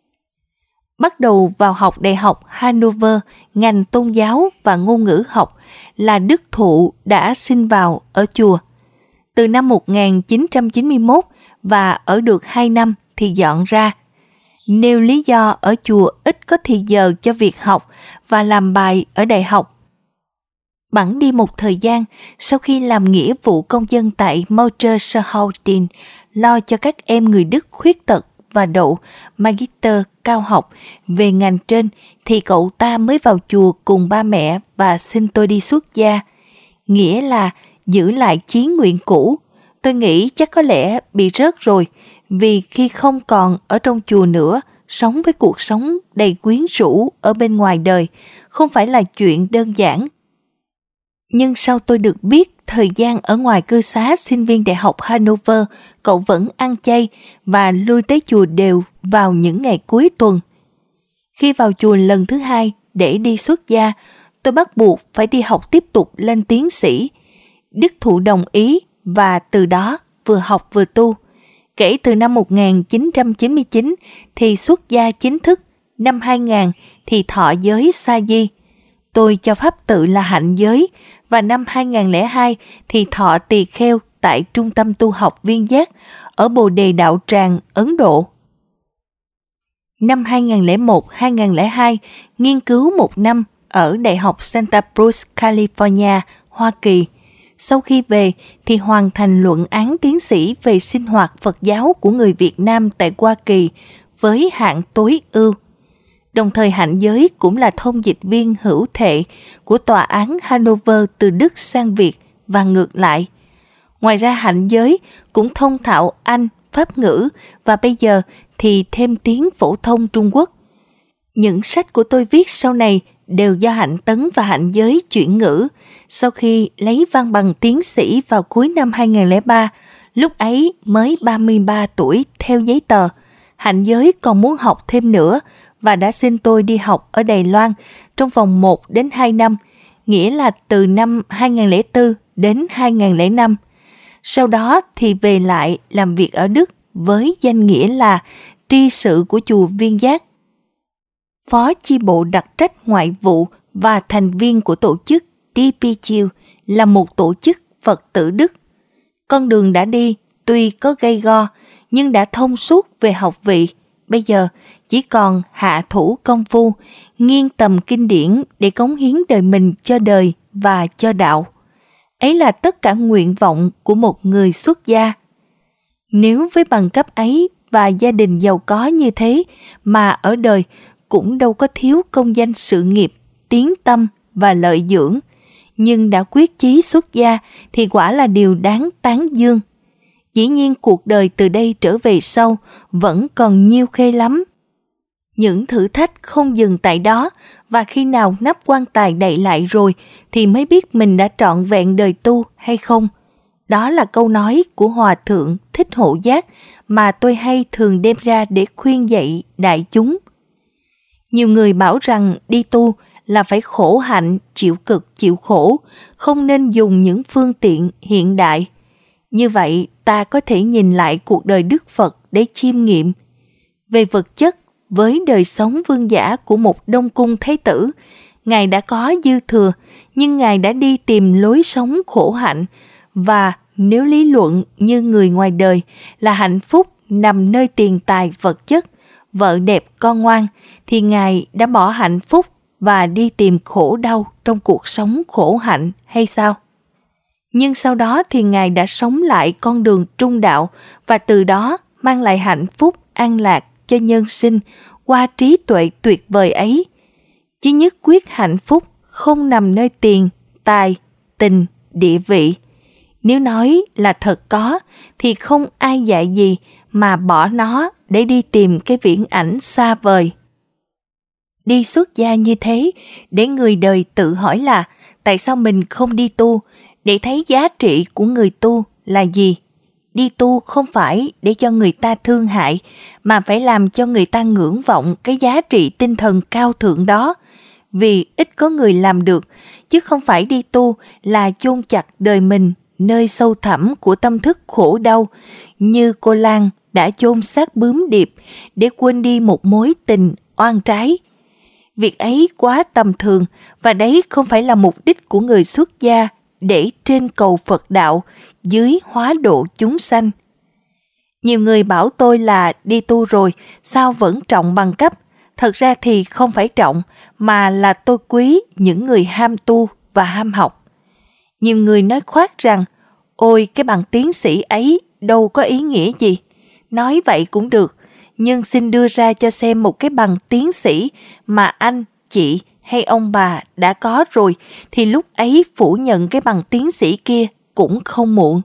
Bắt đầu vào học Đại học Hanover, ngành tôn giáo và ngôn ngữ học là Đức Thụ đã xin vào ở chùa. Từ năm một nghìn chín trăm chín mươi mốt và ở được hai năm thì dọn ra. Nêu lý do ở chùa ít có thì giờ cho việc học và làm bài ở đại học. Bẵng đi một thời gian, sau khi làm nghĩa vụ công dân tại Mauthershauten, lo cho các em người Đức khuyết tật và đậu Magister cao học về ngành trên, thì cậu ta mới vào chùa cùng ba mẹ và xin tôi đi xuất gia. Nghĩa là giữ lại chí nguyện cũ. Tôi nghĩ chắc có lẽ bị rớt rồi, vì khi không còn ở trong chùa nữa, sống với cuộc sống đầy quyến rũ ở bên ngoài đời không phải là chuyện đơn giản. Nhưng sau tôi được biết, thời gian ở ngoài cư xá sinh viên Đại học Hanover, cậu vẫn ăn chay và lui tới chùa đều vào những ngày cuối tuần. Khi vào chùa lần thứ hai để đi xuất gia, tôi bắt buộc phải đi học tiếp tục lên tiến sĩ. Đức Thụ đồng ý và từ đó vừa học vừa tu. Kể từ năm một nghìn chín trăm chín mươi chín thì xuất gia chính thức, năm hai nghìn thì thọ giới sa di. Tôi cho pháp tự là hạnh giới, và năm hai nghìn không trăm lẻ hai thì thọ tỳ kheo tại Trung tâm Tu học Viên Giác ở Bồ Đề Đạo Tràng, Ấn Độ. Năm hai nghìn lẻ một đến hai nghìn lẻ hai, nghiên cứu một năm ở Đại học Santa Cruz, California, Hoa Kỳ. Sau khi về thì hoàn thành luận án tiến sĩ về sinh hoạt Phật giáo của người Việt Nam tại Hoa Kỳ với hạng tối ưu. Đồng thời hạnh giới cũng là thông dịch viên hữu thệ của tòa án Hanover từ Đức sang Việt và ngược lại. Ngoài ra hạnh giới cũng thông thạo Anh, Pháp ngữ và bây giờ thì thêm tiếng phổ thông Trung Quốc. Những sách của tôi viết sau này đều do Hạnh Tấn và Hạnh Giới chuyển ngữ. Sau khi lấy văn bằng tiến sĩ vào cuối năm hai nghìn lẻ ba, lúc ấy mới ba mươi ba tuổi theo giấy tờ, Hạnh Giới còn muốn học thêm nữa và đã xin tôi đi học ở Đài Loan trong vòng một đến hai năm, nghĩa là từ năm hai nghìn lẻ bốn đến hai nghìn lẻ năm. Sau đó thì về lại làm việc ở Đức với danh nghĩa là tri sự của chùa Viên Giác, phó chi bộ đặc trách ngoại vụ và thành viên của tổ chức đê pê Chiêu, là một tổ chức Phật tử Đức. Con đường đã đi tuy có gay go nhưng đã thông suốt về học vị. Bây giờ chỉ còn hạ thủ công phu, nghiêng tầm kinh điển để cống hiến đời mình cho đời và cho đạo. Ấy là tất cả nguyện vọng của một người xuất gia. Nếu với bằng cấp ấy và gia đình giàu có như thế mà ở đời cũng đâu có thiếu công danh sự nghiệp, tiếng tâm và lợi dưỡng, nhưng đã quyết chí xuất gia thì quả là điều đáng tán dương. Dĩ nhiên cuộc đời từ đây trở về sau vẫn còn nhiêu khê lắm. Những thử thách không dừng tại đó, và khi nào nắp quan tài đậy lại rồi thì mới biết mình đã trọn vẹn đời tu hay không. Đó là câu nói của Hòa Thượng Thích Hộ Giác mà tôi hay thường đem ra để khuyên dạy đại chúng. Nhiều người bảo rằng đi tu là phải khổ hạnh, chịu cực, chịu khổ, không nên dùng những phương tiện hiện đại. Như vậy ta có thể nhìn lại cuộc đời Đức Phật để chiêm nghiệm. Về vật chất, với đời sống vương giả của một Đông Cung Thái tử, Ngài đã có dư thừa, nhưng Ngài đã đi tìm lối sống khổ hạnh, và nếu lý luận như người ngoài đời là hạnh phúc nằm nơi tiền tài vật chất, vợ đẹp con ngoan, thì Ngài đã bỏ hạnh phúc và đi tìm khổ đau trong cuộc sống khổ hạnh hay sao? Nhưng sau đó thì Ngài đã sống lại con đường trung đạo và từ đó mang lại hạnh phúc an lạc cho nhân sinh qua trí tuệ tuyệt vời ấy. Chứ nhất quyết hạnh phúc không nằm nơi tiền, tài, tình, địa vị. Nếu nói là thật có thì không ai dạy gì mà bỏ nó để đi tìm cái viễn ảnh xa vời. Đi xuất gia như thế để người đời tự hỏi là tại sao mình không đi tu, để thấy giá trị của người tu là gì. Đi tu không phải để cho người ta thương hại, mà phải làm cho người ta ngưỡng vọng cái giá trị tinh thần cao thượng đó. Vì ít có người làm được, chứ không phải đi tu là chôn chặt đời mình nơi sâu thẳm của tâm thức khổ đau, như cô Lan đã chôn xác bướm điệp để quên đi một mối tình oan trái. Việc ấy quá tầm thường, và đấy không phải là mục đích của người xuất gia để trên cầu Phật đạo, dưới hóa độ chúng sanh. Nhiều người bảo tôi là đi tu rồi, sao vẫn trọng bằng cấp? Thật ra thì không phải trọng, mà là tôi quý những người ham tu và ham học. Nhiều người nói khoác rằng, ôi cái bằng tiến sĩ ấy đâu có ý nghĩa gì. Nói vậy cũng được, nhưng xin đưa ra cho xem một cái bằng tiến sĩ mà anh, chị hay ông bà đã có rồi, thì lúc ấy phủ nhận cái bằng tiến sĩ kia cũng không muộn.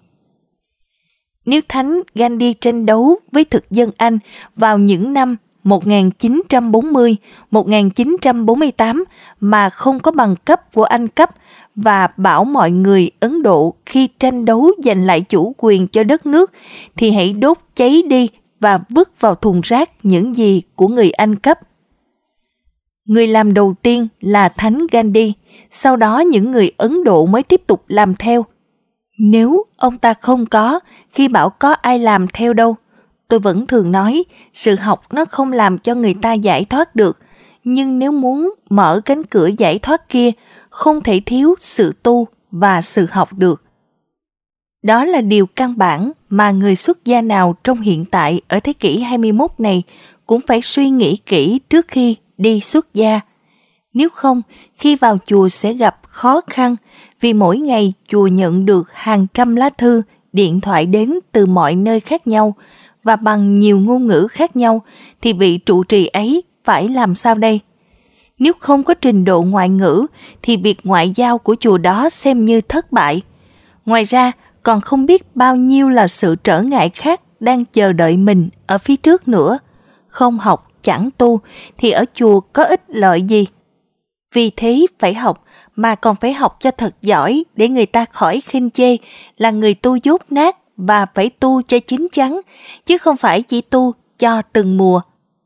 Nếu Thánh Gandhi tranh đấu với thực dân Anh vào những năm một nghìn chín trăm bốn mươi đến một nghìn chín trăm bốn mươi tám mà không có bằng cấp của Anh cấp, và bảo mọi người Ấn Độ khi tranh đấu giành lại chủ quyền cho đất nước thì hãy đốt cháy đi và vứt vào thùng rác những gì của người Anh cấp. Người làm đầu tiên là Thánh Gandhi, sau đó những người Ấn Độ mới tiếp tục làm theo. Nếu ông ta không có, khi bảo có ai làm theo đâu. Tôi vẫn thường nói, sự học nó không làm cho người ta giải thoát được, nhưng nếu muốn mở cánh cửa giải thoát kia, không thể thiếu sự tu và sự học được. Đó là điều căn bản mà người xuất gia nào trong hiện tại ở thế kỷ hai mươi mốt này cũng phải suy nghĩ kỹ trước khi đi xuất gia. Nếu không, khi vào chùa sẽ gặp khó khăn vì mỗi ngày chùa nhận được hàng trăm lá thư, điện thoại đến từ mọi nơi khác nhau và bằng nhiều ngôn ngữ khác nhau thì vị trụ trì ấy phải làm sao đây? Nếu không có trình độ ngoại ngữ thì việc ngoại giao của chùa đó xem như thất bại. Ngoài ra, còn không biết bao nhiêu là sự trở ngại khác đang chờ đợi mình ở phía trước nữa. Không học, chẳng tu thì ở chùa có ích lợi gì? Vì thế phải học, mà còn phải học cho thật giỏi để người ta khỏi khinh chê là người tu dốt nát, và phải tu cho chín chắn, chứ không phải chỉ tu cho từng mùa.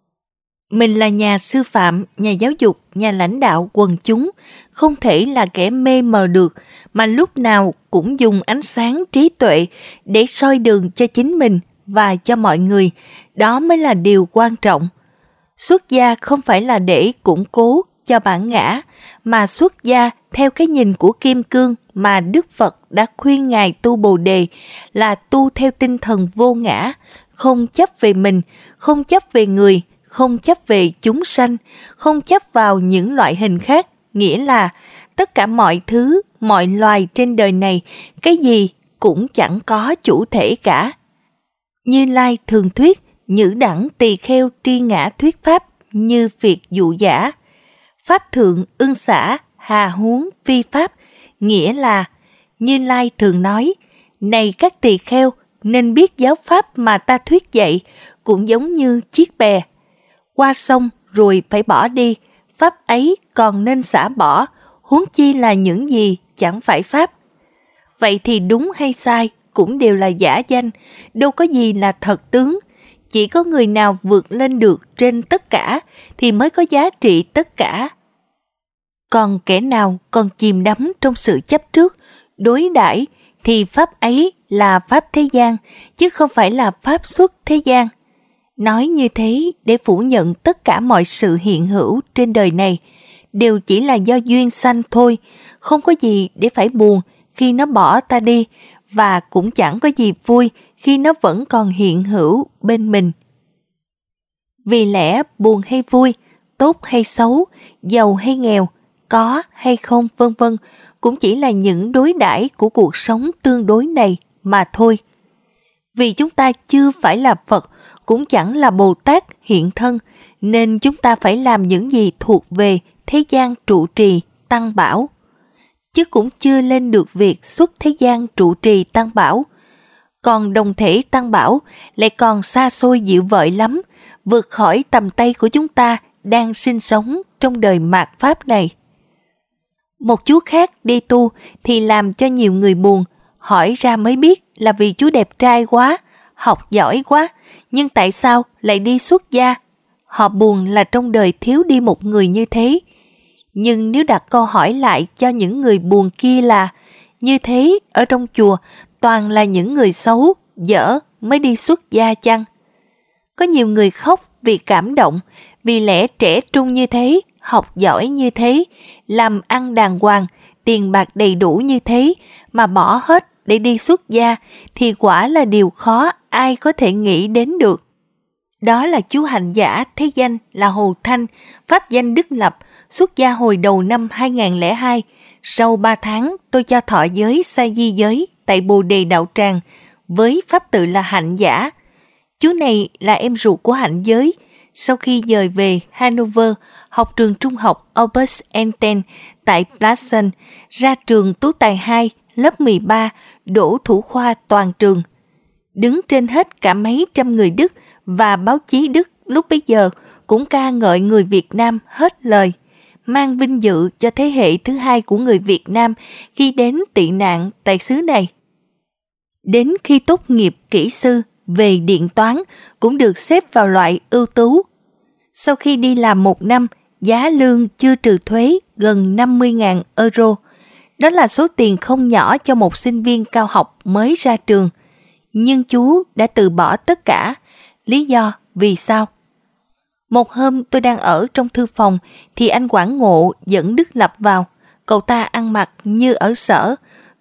Mình là nhà sư phạm, nhà giáo dục, nhà lãnh đạo quần chúng, không thể là kẻ mê mờ được, mà lúc nào cũng dùng ánh sáng trí tuệ để soi đường cho chính mình và cho mọi người. Đó mới là điều quan trọng. Xuất gia không phải là để củng cố cho bản ngã, mà xuất gia theo cái nhìn của Kim Cương mà Đức Phật đã khuyên Ngài tu Bồ Đề là tu theo tinh thần vô ngã, không chấp về mình, không chấp về người, không chấp về chúng sanh, không chấp vào những loại hình khác, nghĩa là tất cả mọi thứ, mọi loài trên đời này, cái gì cũng chẳng có chủ thể cả. Như Lai thường thuyết, nhữ đẳng tỳ kheo tri ngã thuyết pháp như việc dụ giả. Pháp thượng ưng xả, hà huống phi pháp, nghĩa là Như Lai thường nói, này các tỳ kheo, nên biết giáo pháp mà ta thuyết dạy cũng giống như chiếc bè. Qua sông rồi phải bỏ đi, pháp ấy còn nên xả bỏ, huống chi là những gì chẳng phải pháp. Vậy thì đúng hay sai cũng đều là giả danh, đâu có gì là thật tướng. Chỉ có người nào vượt lên được trên tất cả thì mới có giá trị tất cả. Còn kẻ nào còn chìm đắm trong sự chấp trước, đối đãi thì pháp ấy là pháp thế gian, chứ không phải là pháp xuất thế gian. Nói như thế để phủ nhận tất cả mọi sự hiện hữu trên đời này đều chỉ là do duyên sanh thôi, không có gì để phải buồn khi nó bỏ ta đi, và cũng chẳng có gì vui khi nó vẫn còn hiện hữu bên mình. Vì lẽ buồn hay vui, tốt hay xấu, giàu hay nghèo, có hay không vân vân cũng chỉ là những đối đãi của cuộc sống tương đối này mà thôi. Vì chúng ta chưa phải là Phật, cũng chẳng là Bồ Tát hiện thân, nên chúng ta phải làm những gì thuộc về thế gian trụ trì tăng bảo, chứ cũng chưa lên được việc xuất thế gian trụ trì tăng bảo. Còn đồng thể tăng bảo lại còn xa xôi dịu vợi lắm, vượt khỏi tầm tay của chúng ta đang sinh sống trong đời mạt pháp này. Một chú khác đi tu thì làm cho nhiều người buồn, hỏi ra mới biết là vì chú đẹp trai quá, học giỏi quá, nhưng tại sao lại đi xuất gia? Họ buồn là trong đời thiếu đi một người như thế. Nhưng nếu đặt câu hỏi lại cho những người buồn kia là như thế ở trong chùa toàn là những người xấu, dở mới đi xuất gia chăng? Có nhiều người khóc vì cảm động, vì lẽ trẻ trung như thế, học giỏi như thế, làm ăn đàng hoàng, tiền bạc đầy đủ như thế mà bỏ hết để đi xuất gia thì quả là điều khó ai có thể nghĩ đến được. Đó là chú hành giả thế danh là Hồ Thanh, pháp danh Đức Lập, xuất gia hồi đầu năm hai không không hai. Sau ba tháng tôi cho thọ giới sa di giới tại Bồ Đề Đạo Tràng với pháp tự là Hạnh Giả. Chú này là em ruột của Hạnh Giới. Sau khi dời về Hanover, học trường trung học Albert Einstein tại Plassen, ra trường tú tài hai, lớp mười ba, đỗ thủ khoa toàn trường. Đứng trên hết cả mấy trăm người Đức và báo chí Đức lúc bấy giờ cũng ca ngợi người Việt Nam hết lời, mang vinh dự cho thế hệ thứ hai của người Việt Nam khi đến tị nạn tại xứ này. Đến khi tốt nghiệp kỹ sư về điện toán cũng được xếp vào loại ưu tú. Sau khi đi làm một năm, giá lương chưa trừ thuế gần năm mươi nghìn euro. Đó là số tiền không nhỏ cho một sinh viên cao học mới ra trường. Nhưng chú đã từ bỏ tất cả. Lý do vì sao? Một hôm tôi đang ở trong thư phòng thì anh Quảng Ngộ dẫn Đức Lập vào. Cậu ta ăn mặc như ở sở.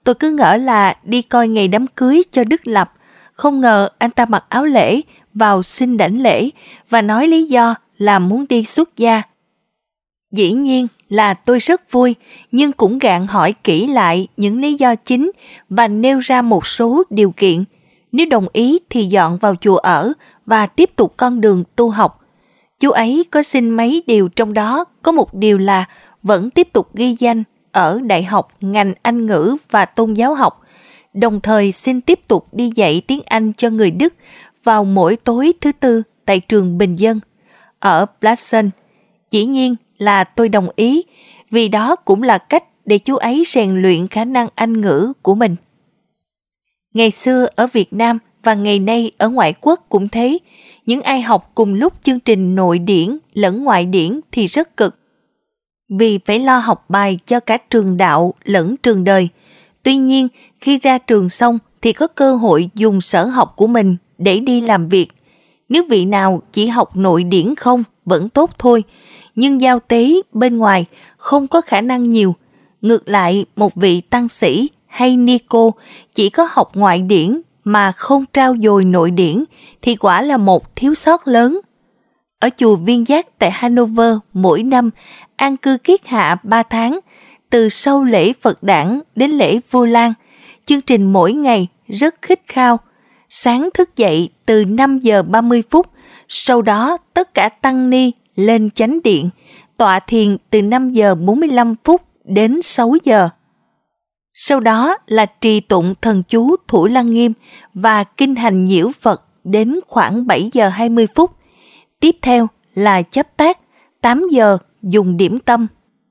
Tôi cứ ngỡ là đi coi ngày đám cưới cho Đức Lập, không ngờ anh ta mặc áo lễ vào xin đảnh lễ và nói lý do là muốn đi xuất gia. Dĩ nhiên là tôi rất vui, nhưng cũng gạn hỏi kỹ lại những lý do chính và nêu ra một số điều kiện. Nếu đồng ý thì dọn vào chùa ở và tiếp tục con đường tu học. Chú ấy có xin mấy điều, trong đó có một điều là vẫn tiếp tục ghi danh ở đại học ngành Anh ngữ và tôn giáo học, đồng thời xin tiếp tục đi dạy tiếng Anh cho người Đức vào mỗi tối thứ tư tại trường Bình Dân ở Blasen. Dĩ nhiên là tôi đồng ý, vì đó cũng là cách để chú ấy rèn luyện khả năng Anh ngữ của mình. Ngày xưa ở Việt Nam và ngày nay ở ngoại quốc cũng thế, những ai học cùng lúc chương trình nội điển lẫn ngoại điển thì rất cực, vì phải lo học bài cho cả trường đạo lẫn trường đời. Tuy nhiên, khi ra trường xong thì có cơ hội dùng sở học của mình để đi làm việc. Nếu vị nào chỉ học nội điển không vẫn tốt thôi, nhưng giao tế bên ngoài không có khả năng nhiều. Ngược lại, một vị tăng sĩ hay ni cô chỉ có học ngoại điển mà không trau dồi nội điển thì quả là một thiếu sót lớn. Ở chùa Viên Giác tại Hanover mỗi năm an cư kiết hạ ba tháng, từ sau lễ Phật đản đến lễ Vu Lan. Chương trình mỗi ngày rất khích khao. Sáng thức dậy từ năm giờ ba mươi phút, sau đó tất cả tăng ni lên chánh điện, tọa thiền từ năm giờ bốn mươi lăm phút đến sáu giờ. Sau đó là trì tụng thần chú Thủ Lăng Nghiêm và kinh hành nhiễu Phật đến khoảng bảy giờ hai mươi phút. Tiếp theo là chắp tác, tám giờ dùng điểm tâm.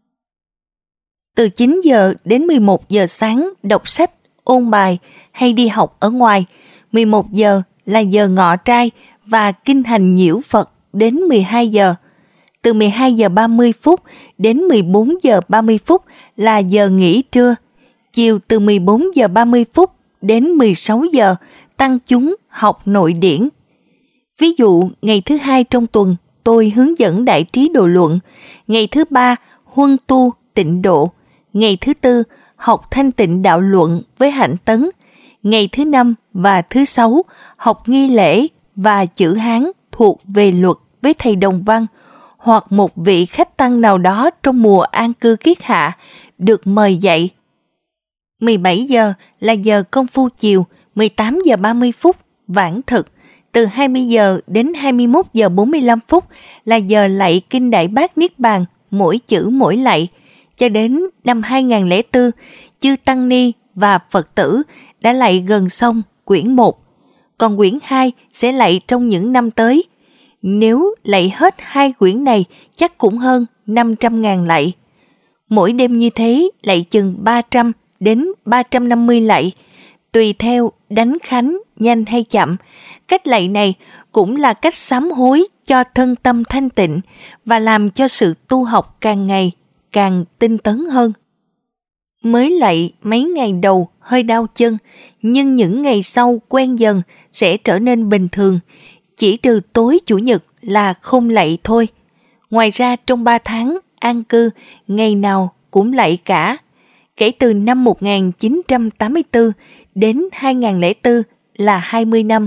Từ chín giờ đến mười một giờ sáng đọc sách, ôn bài hay đi học ở ngoài. mười một giờ là giờ ngọ trai và kinh hành nhiễu Phật đến mười hai giờ. Từ mười hai giờ ba mươi phút đến mười bốn giờ ba mươi phút là giờ nghỉ trưa. Chiều từ mười bốn giờ ba mươi phút đến mười sáu giờ tăng chúng học nội điển. Ví dụ, ngày thứ hai trong tuần tôi hướng dẫn đại trí độ luận, ngày thứ ba huân tu tịnh độ, ngày thứ tư học thanh tịnh đạo luận với hạnh tấn, ngày thứ năm và thứ sáu học nghi lễ và chữ Hán thuộc về luật với thầy Đồng Văn hoặc một vị khách tăng nào đó trong mùa an cư kiết hạ được mời dạy. mười bảy giờ là giờ công phu chiều, mười tám giờ ba mươi phút vãng thực, từ hai mươi giờ đến hai mươi mốt giờ bốn mươi lăm phút là giờ lạy kinh Đại Bát Niết Bàn, mỗi chữ mỗi lạy. Cho đến năm hai không không bốn, chư Tăng Ni và Phật tử đã lạy gần xong quyển một, còn quyển hai sẽ lạy trong những năm tới. Nếu lạy hết hai quyển này chắc cũng hơn năm trăm ngàn lạy. Mỗi đêm như thế lạy chừng ba trăm đến ba trăm năm mươi lạy, tùy theo đánh khánh nhanh hay chậm. Cách lạy này cũng là cách sám hối cho thân tâm thanh tịnh và làm cho sự tu học càng ngày càng tinh tấn hơn. Mới lạy mấy ngày đầu hơi đau chân, nhưng những ngày sau quen dần sẽ trở nên bình thường, chỉ trừ tối chủ nhật là không lạy thôi. Ngoài ra trong ba tháng an cư, ngày nào cũng lạy cả. Kể từ năm một nghìn chín trăm tám mươi tư đến hai không không bốn là hai mươi năm.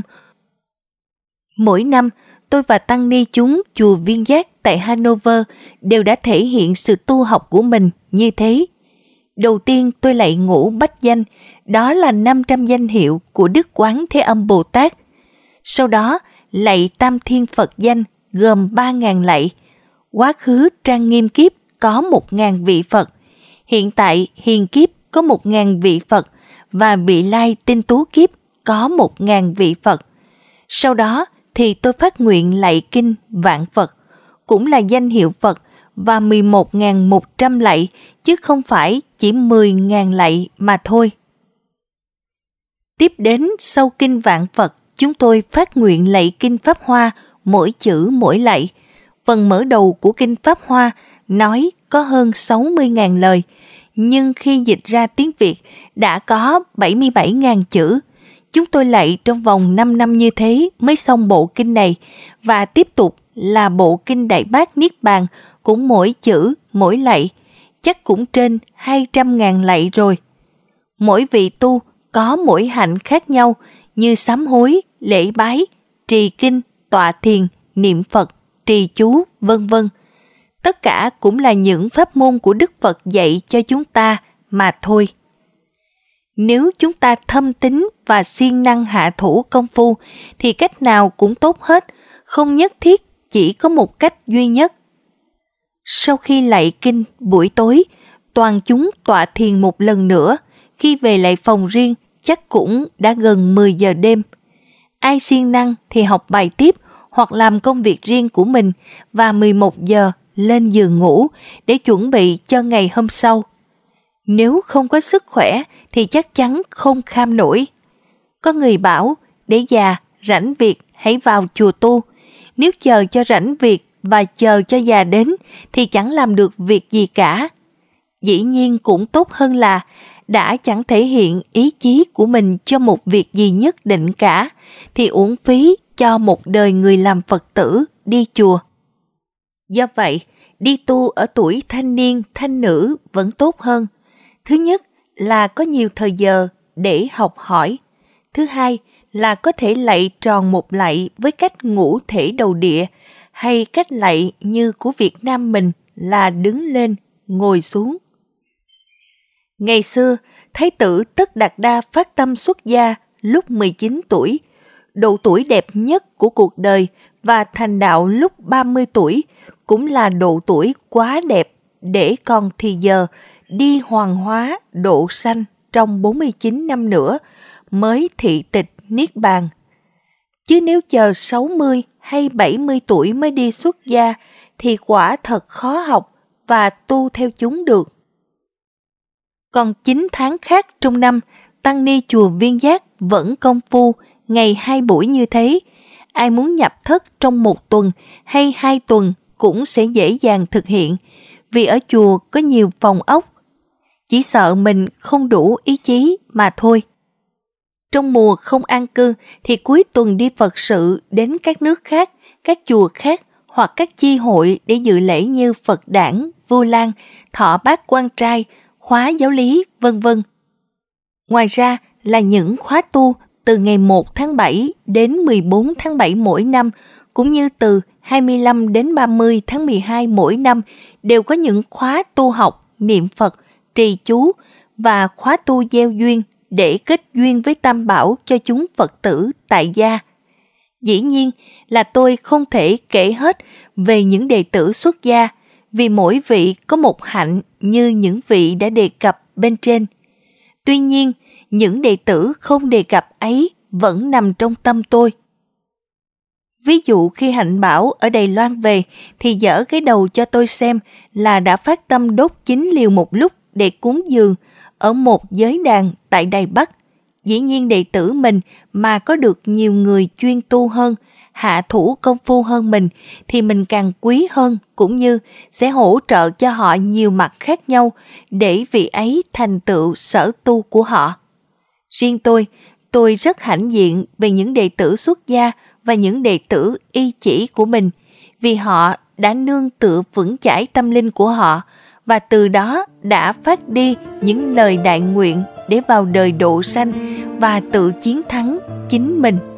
Mỗi năm, tôi và tăng ni chúng chùa Viên Giác tại Hanover đều đã thể hiện sự tu học của mình như thế. Đầu tiên tôi lạy ngũ bách danh, đó là năm trăm danh hiệu của Đức Quán Thế Âm Bồ Tát. Sau đó lạy tam thiên Phật danh gồm ba ngàn lạy. Quá khứ trang nghiêm kiếp có một ngàn vị Phật. Hiện tại hiền kiếp có một ngàn vị Phật và vị lai tinh tú kiếp có một ngàn vị Phật. Sau đó thì tôi phát nguyện lạy kinh vạn Phật, cũng là danh hiệu Phật, và mười một nghìn một trăm lạy, chứ không phải chỉ mười nghìn lạy mà thôi. Tiếp đến sau kinh vạn Phật, chúng tôi phát nguyện lạy kinh Pháp Hoa, mỗi chữ mỗi lạy. Phần mở đầu của kinh Pháp Hoa nói có hơn sáu mươi nghìn lời, nhưng khi dịch ra tiếng Việt đã có bảy mươi bảy nghìn chữ. Chúng tôi lạy trong vòng năm năm như thế mới xong bộ kinh này, và tiếp tục là bộ kinh Đại Bát Niết Bàn, cũng mỗi chữ mỗi lạy, chắc cũng trên hai trăm nghìn lạy rồi. Mỗi vị tu có mỗi hạnh khác nhau như sám hối, lễ bái, trì kinh, tọa thiền, niệm Phật, trì chú, vân vân. Tất cả cũng là những pháp môn của Đức Phật dạy cho chúng ta mà thôi. Nếu chúng ta thâm tín và siêng năng hạ thủ công phu thì cách nào cũng tốt hết, không nhất thiết chỉ có một cách duy nhất. Sau khi lạy kinh buổi tối, toàn chúng tọa thiền một lần nữa. Khi về lại phòng riêng chắc cũng đã gần mười giờ đêm. Ai siêng năng thì học bài tiếp hoặc làm công việc riêng của mình và mười một giờ lên giường ngủ để chuẩn bị cho ngày hôm sau. Nếu không có sức khỏe thì chắc chắn không kham nổi. Có người bảo, để già, rảnh việc hãy vào chùa tu. Nếu chờ cho rảnh việc và chờ cho già đến thì chẳng làm được việc gì cả. Dĩ nhiên cũng tốt hơn là đã chẳng thể hiện ý chí của mình cho một việc gì nhất định cả, thì uổng phí cho một đời người làm Phật tử đi chùa. Do vậy, đi tu ở tuổi thanh niên, thanh nữ vẫn tốt hơn. Thứ nhất là có nhiều thời giờ để học hỏi. Thứ hai là có thể lạy tròn một lạy với cách ngũ thể đầu địa, hay cách lạy như của Việt Nam mình là đứng lên, ngồi xuống. Ngày xưa, Thái tử Tất Đạt Đa phát tâm xuất gia lúc mười chín tuổi, độ tuổi đẹp nhất của cuộc đời, và thành đạo lúc ba mươi tuổi, cũng là độ tuổi quá đẹp để còn thì giờ đi hoàng hóa độ sanh trong bốn mươi chín năm nữa mới thị tịch niết bàn. Chứ nếu chờ sáu mươi hay bảy mươi tuổi mới đi xuất gia thì quả thật khó học và tu theo chúng được. Còn chín tháng khác trong năm, tăng ni chùa Viên Giác vẫn công phu ngày hai buổi như thế. Ai muốn nhập thất trong một tuần hay hai tuần cũng sẽ dễ dàng thực hiện, vì ở chùa có nhiều phòng ốc. Chỉ sợ mình không đủ ý chí mà thôi. Trong mùa không an cư thì cuối tuần đi Phật sự đến các nước khác, các chùa khác hoặc các chi hội để dự lễ như Phật đản, Vu Lan, thọ bát quan trai, khóa giáo lý, vân vân. Ngoài ra là những khóa tu từ ngày một tháng bảy đến mười bốn tháng bảy mỗi năm, cũng như từ hai mươi lăm đến ba mươi tháng mười hai mỗi năm đều có những khóa tu học, niệm Phật, trì chú và khóa tu gieo duyên để kết duyên với Tam Bảo cho chúng Phật tử tại gia. Dĩ nhiên là tôi không thể kể hết về những đệ tử xuất gia, vì mỗi vị có một hạnh như những vị đã đề cập bên trên. Tuy nhiên, những đệ tử không đề cập ấy vẫn nằm trong tâm tôi. Ví dụ khi Hạnh Bảo ở Đài Loan về thì dở cái đầu cho tôi xem là đã phát tâm đốt chín liều một lúc để cúng dường ở một giới đàn tại Đài Bắc. Dĩ nhiên đệ tử mình mà có được nhiều người chuyên tu hơn, hạ thủ công phu hơn mình thì mình càng quý hơn, cũng như sẽ hỗ trợ cho họ nhiều mặt khác nhau để vị ấy thành tựu sở tu của họ. Riêng tôi, tôi rất hãnh diện về những đệ tử xuất gia và những đệ tử y chỉ của mình, vì họ đã nương tựa vững chãi tâm linh của họ và từ đó đã phát đi những lời đại nguyện để vào đời độ sanh và tự chiến thắng chính mình.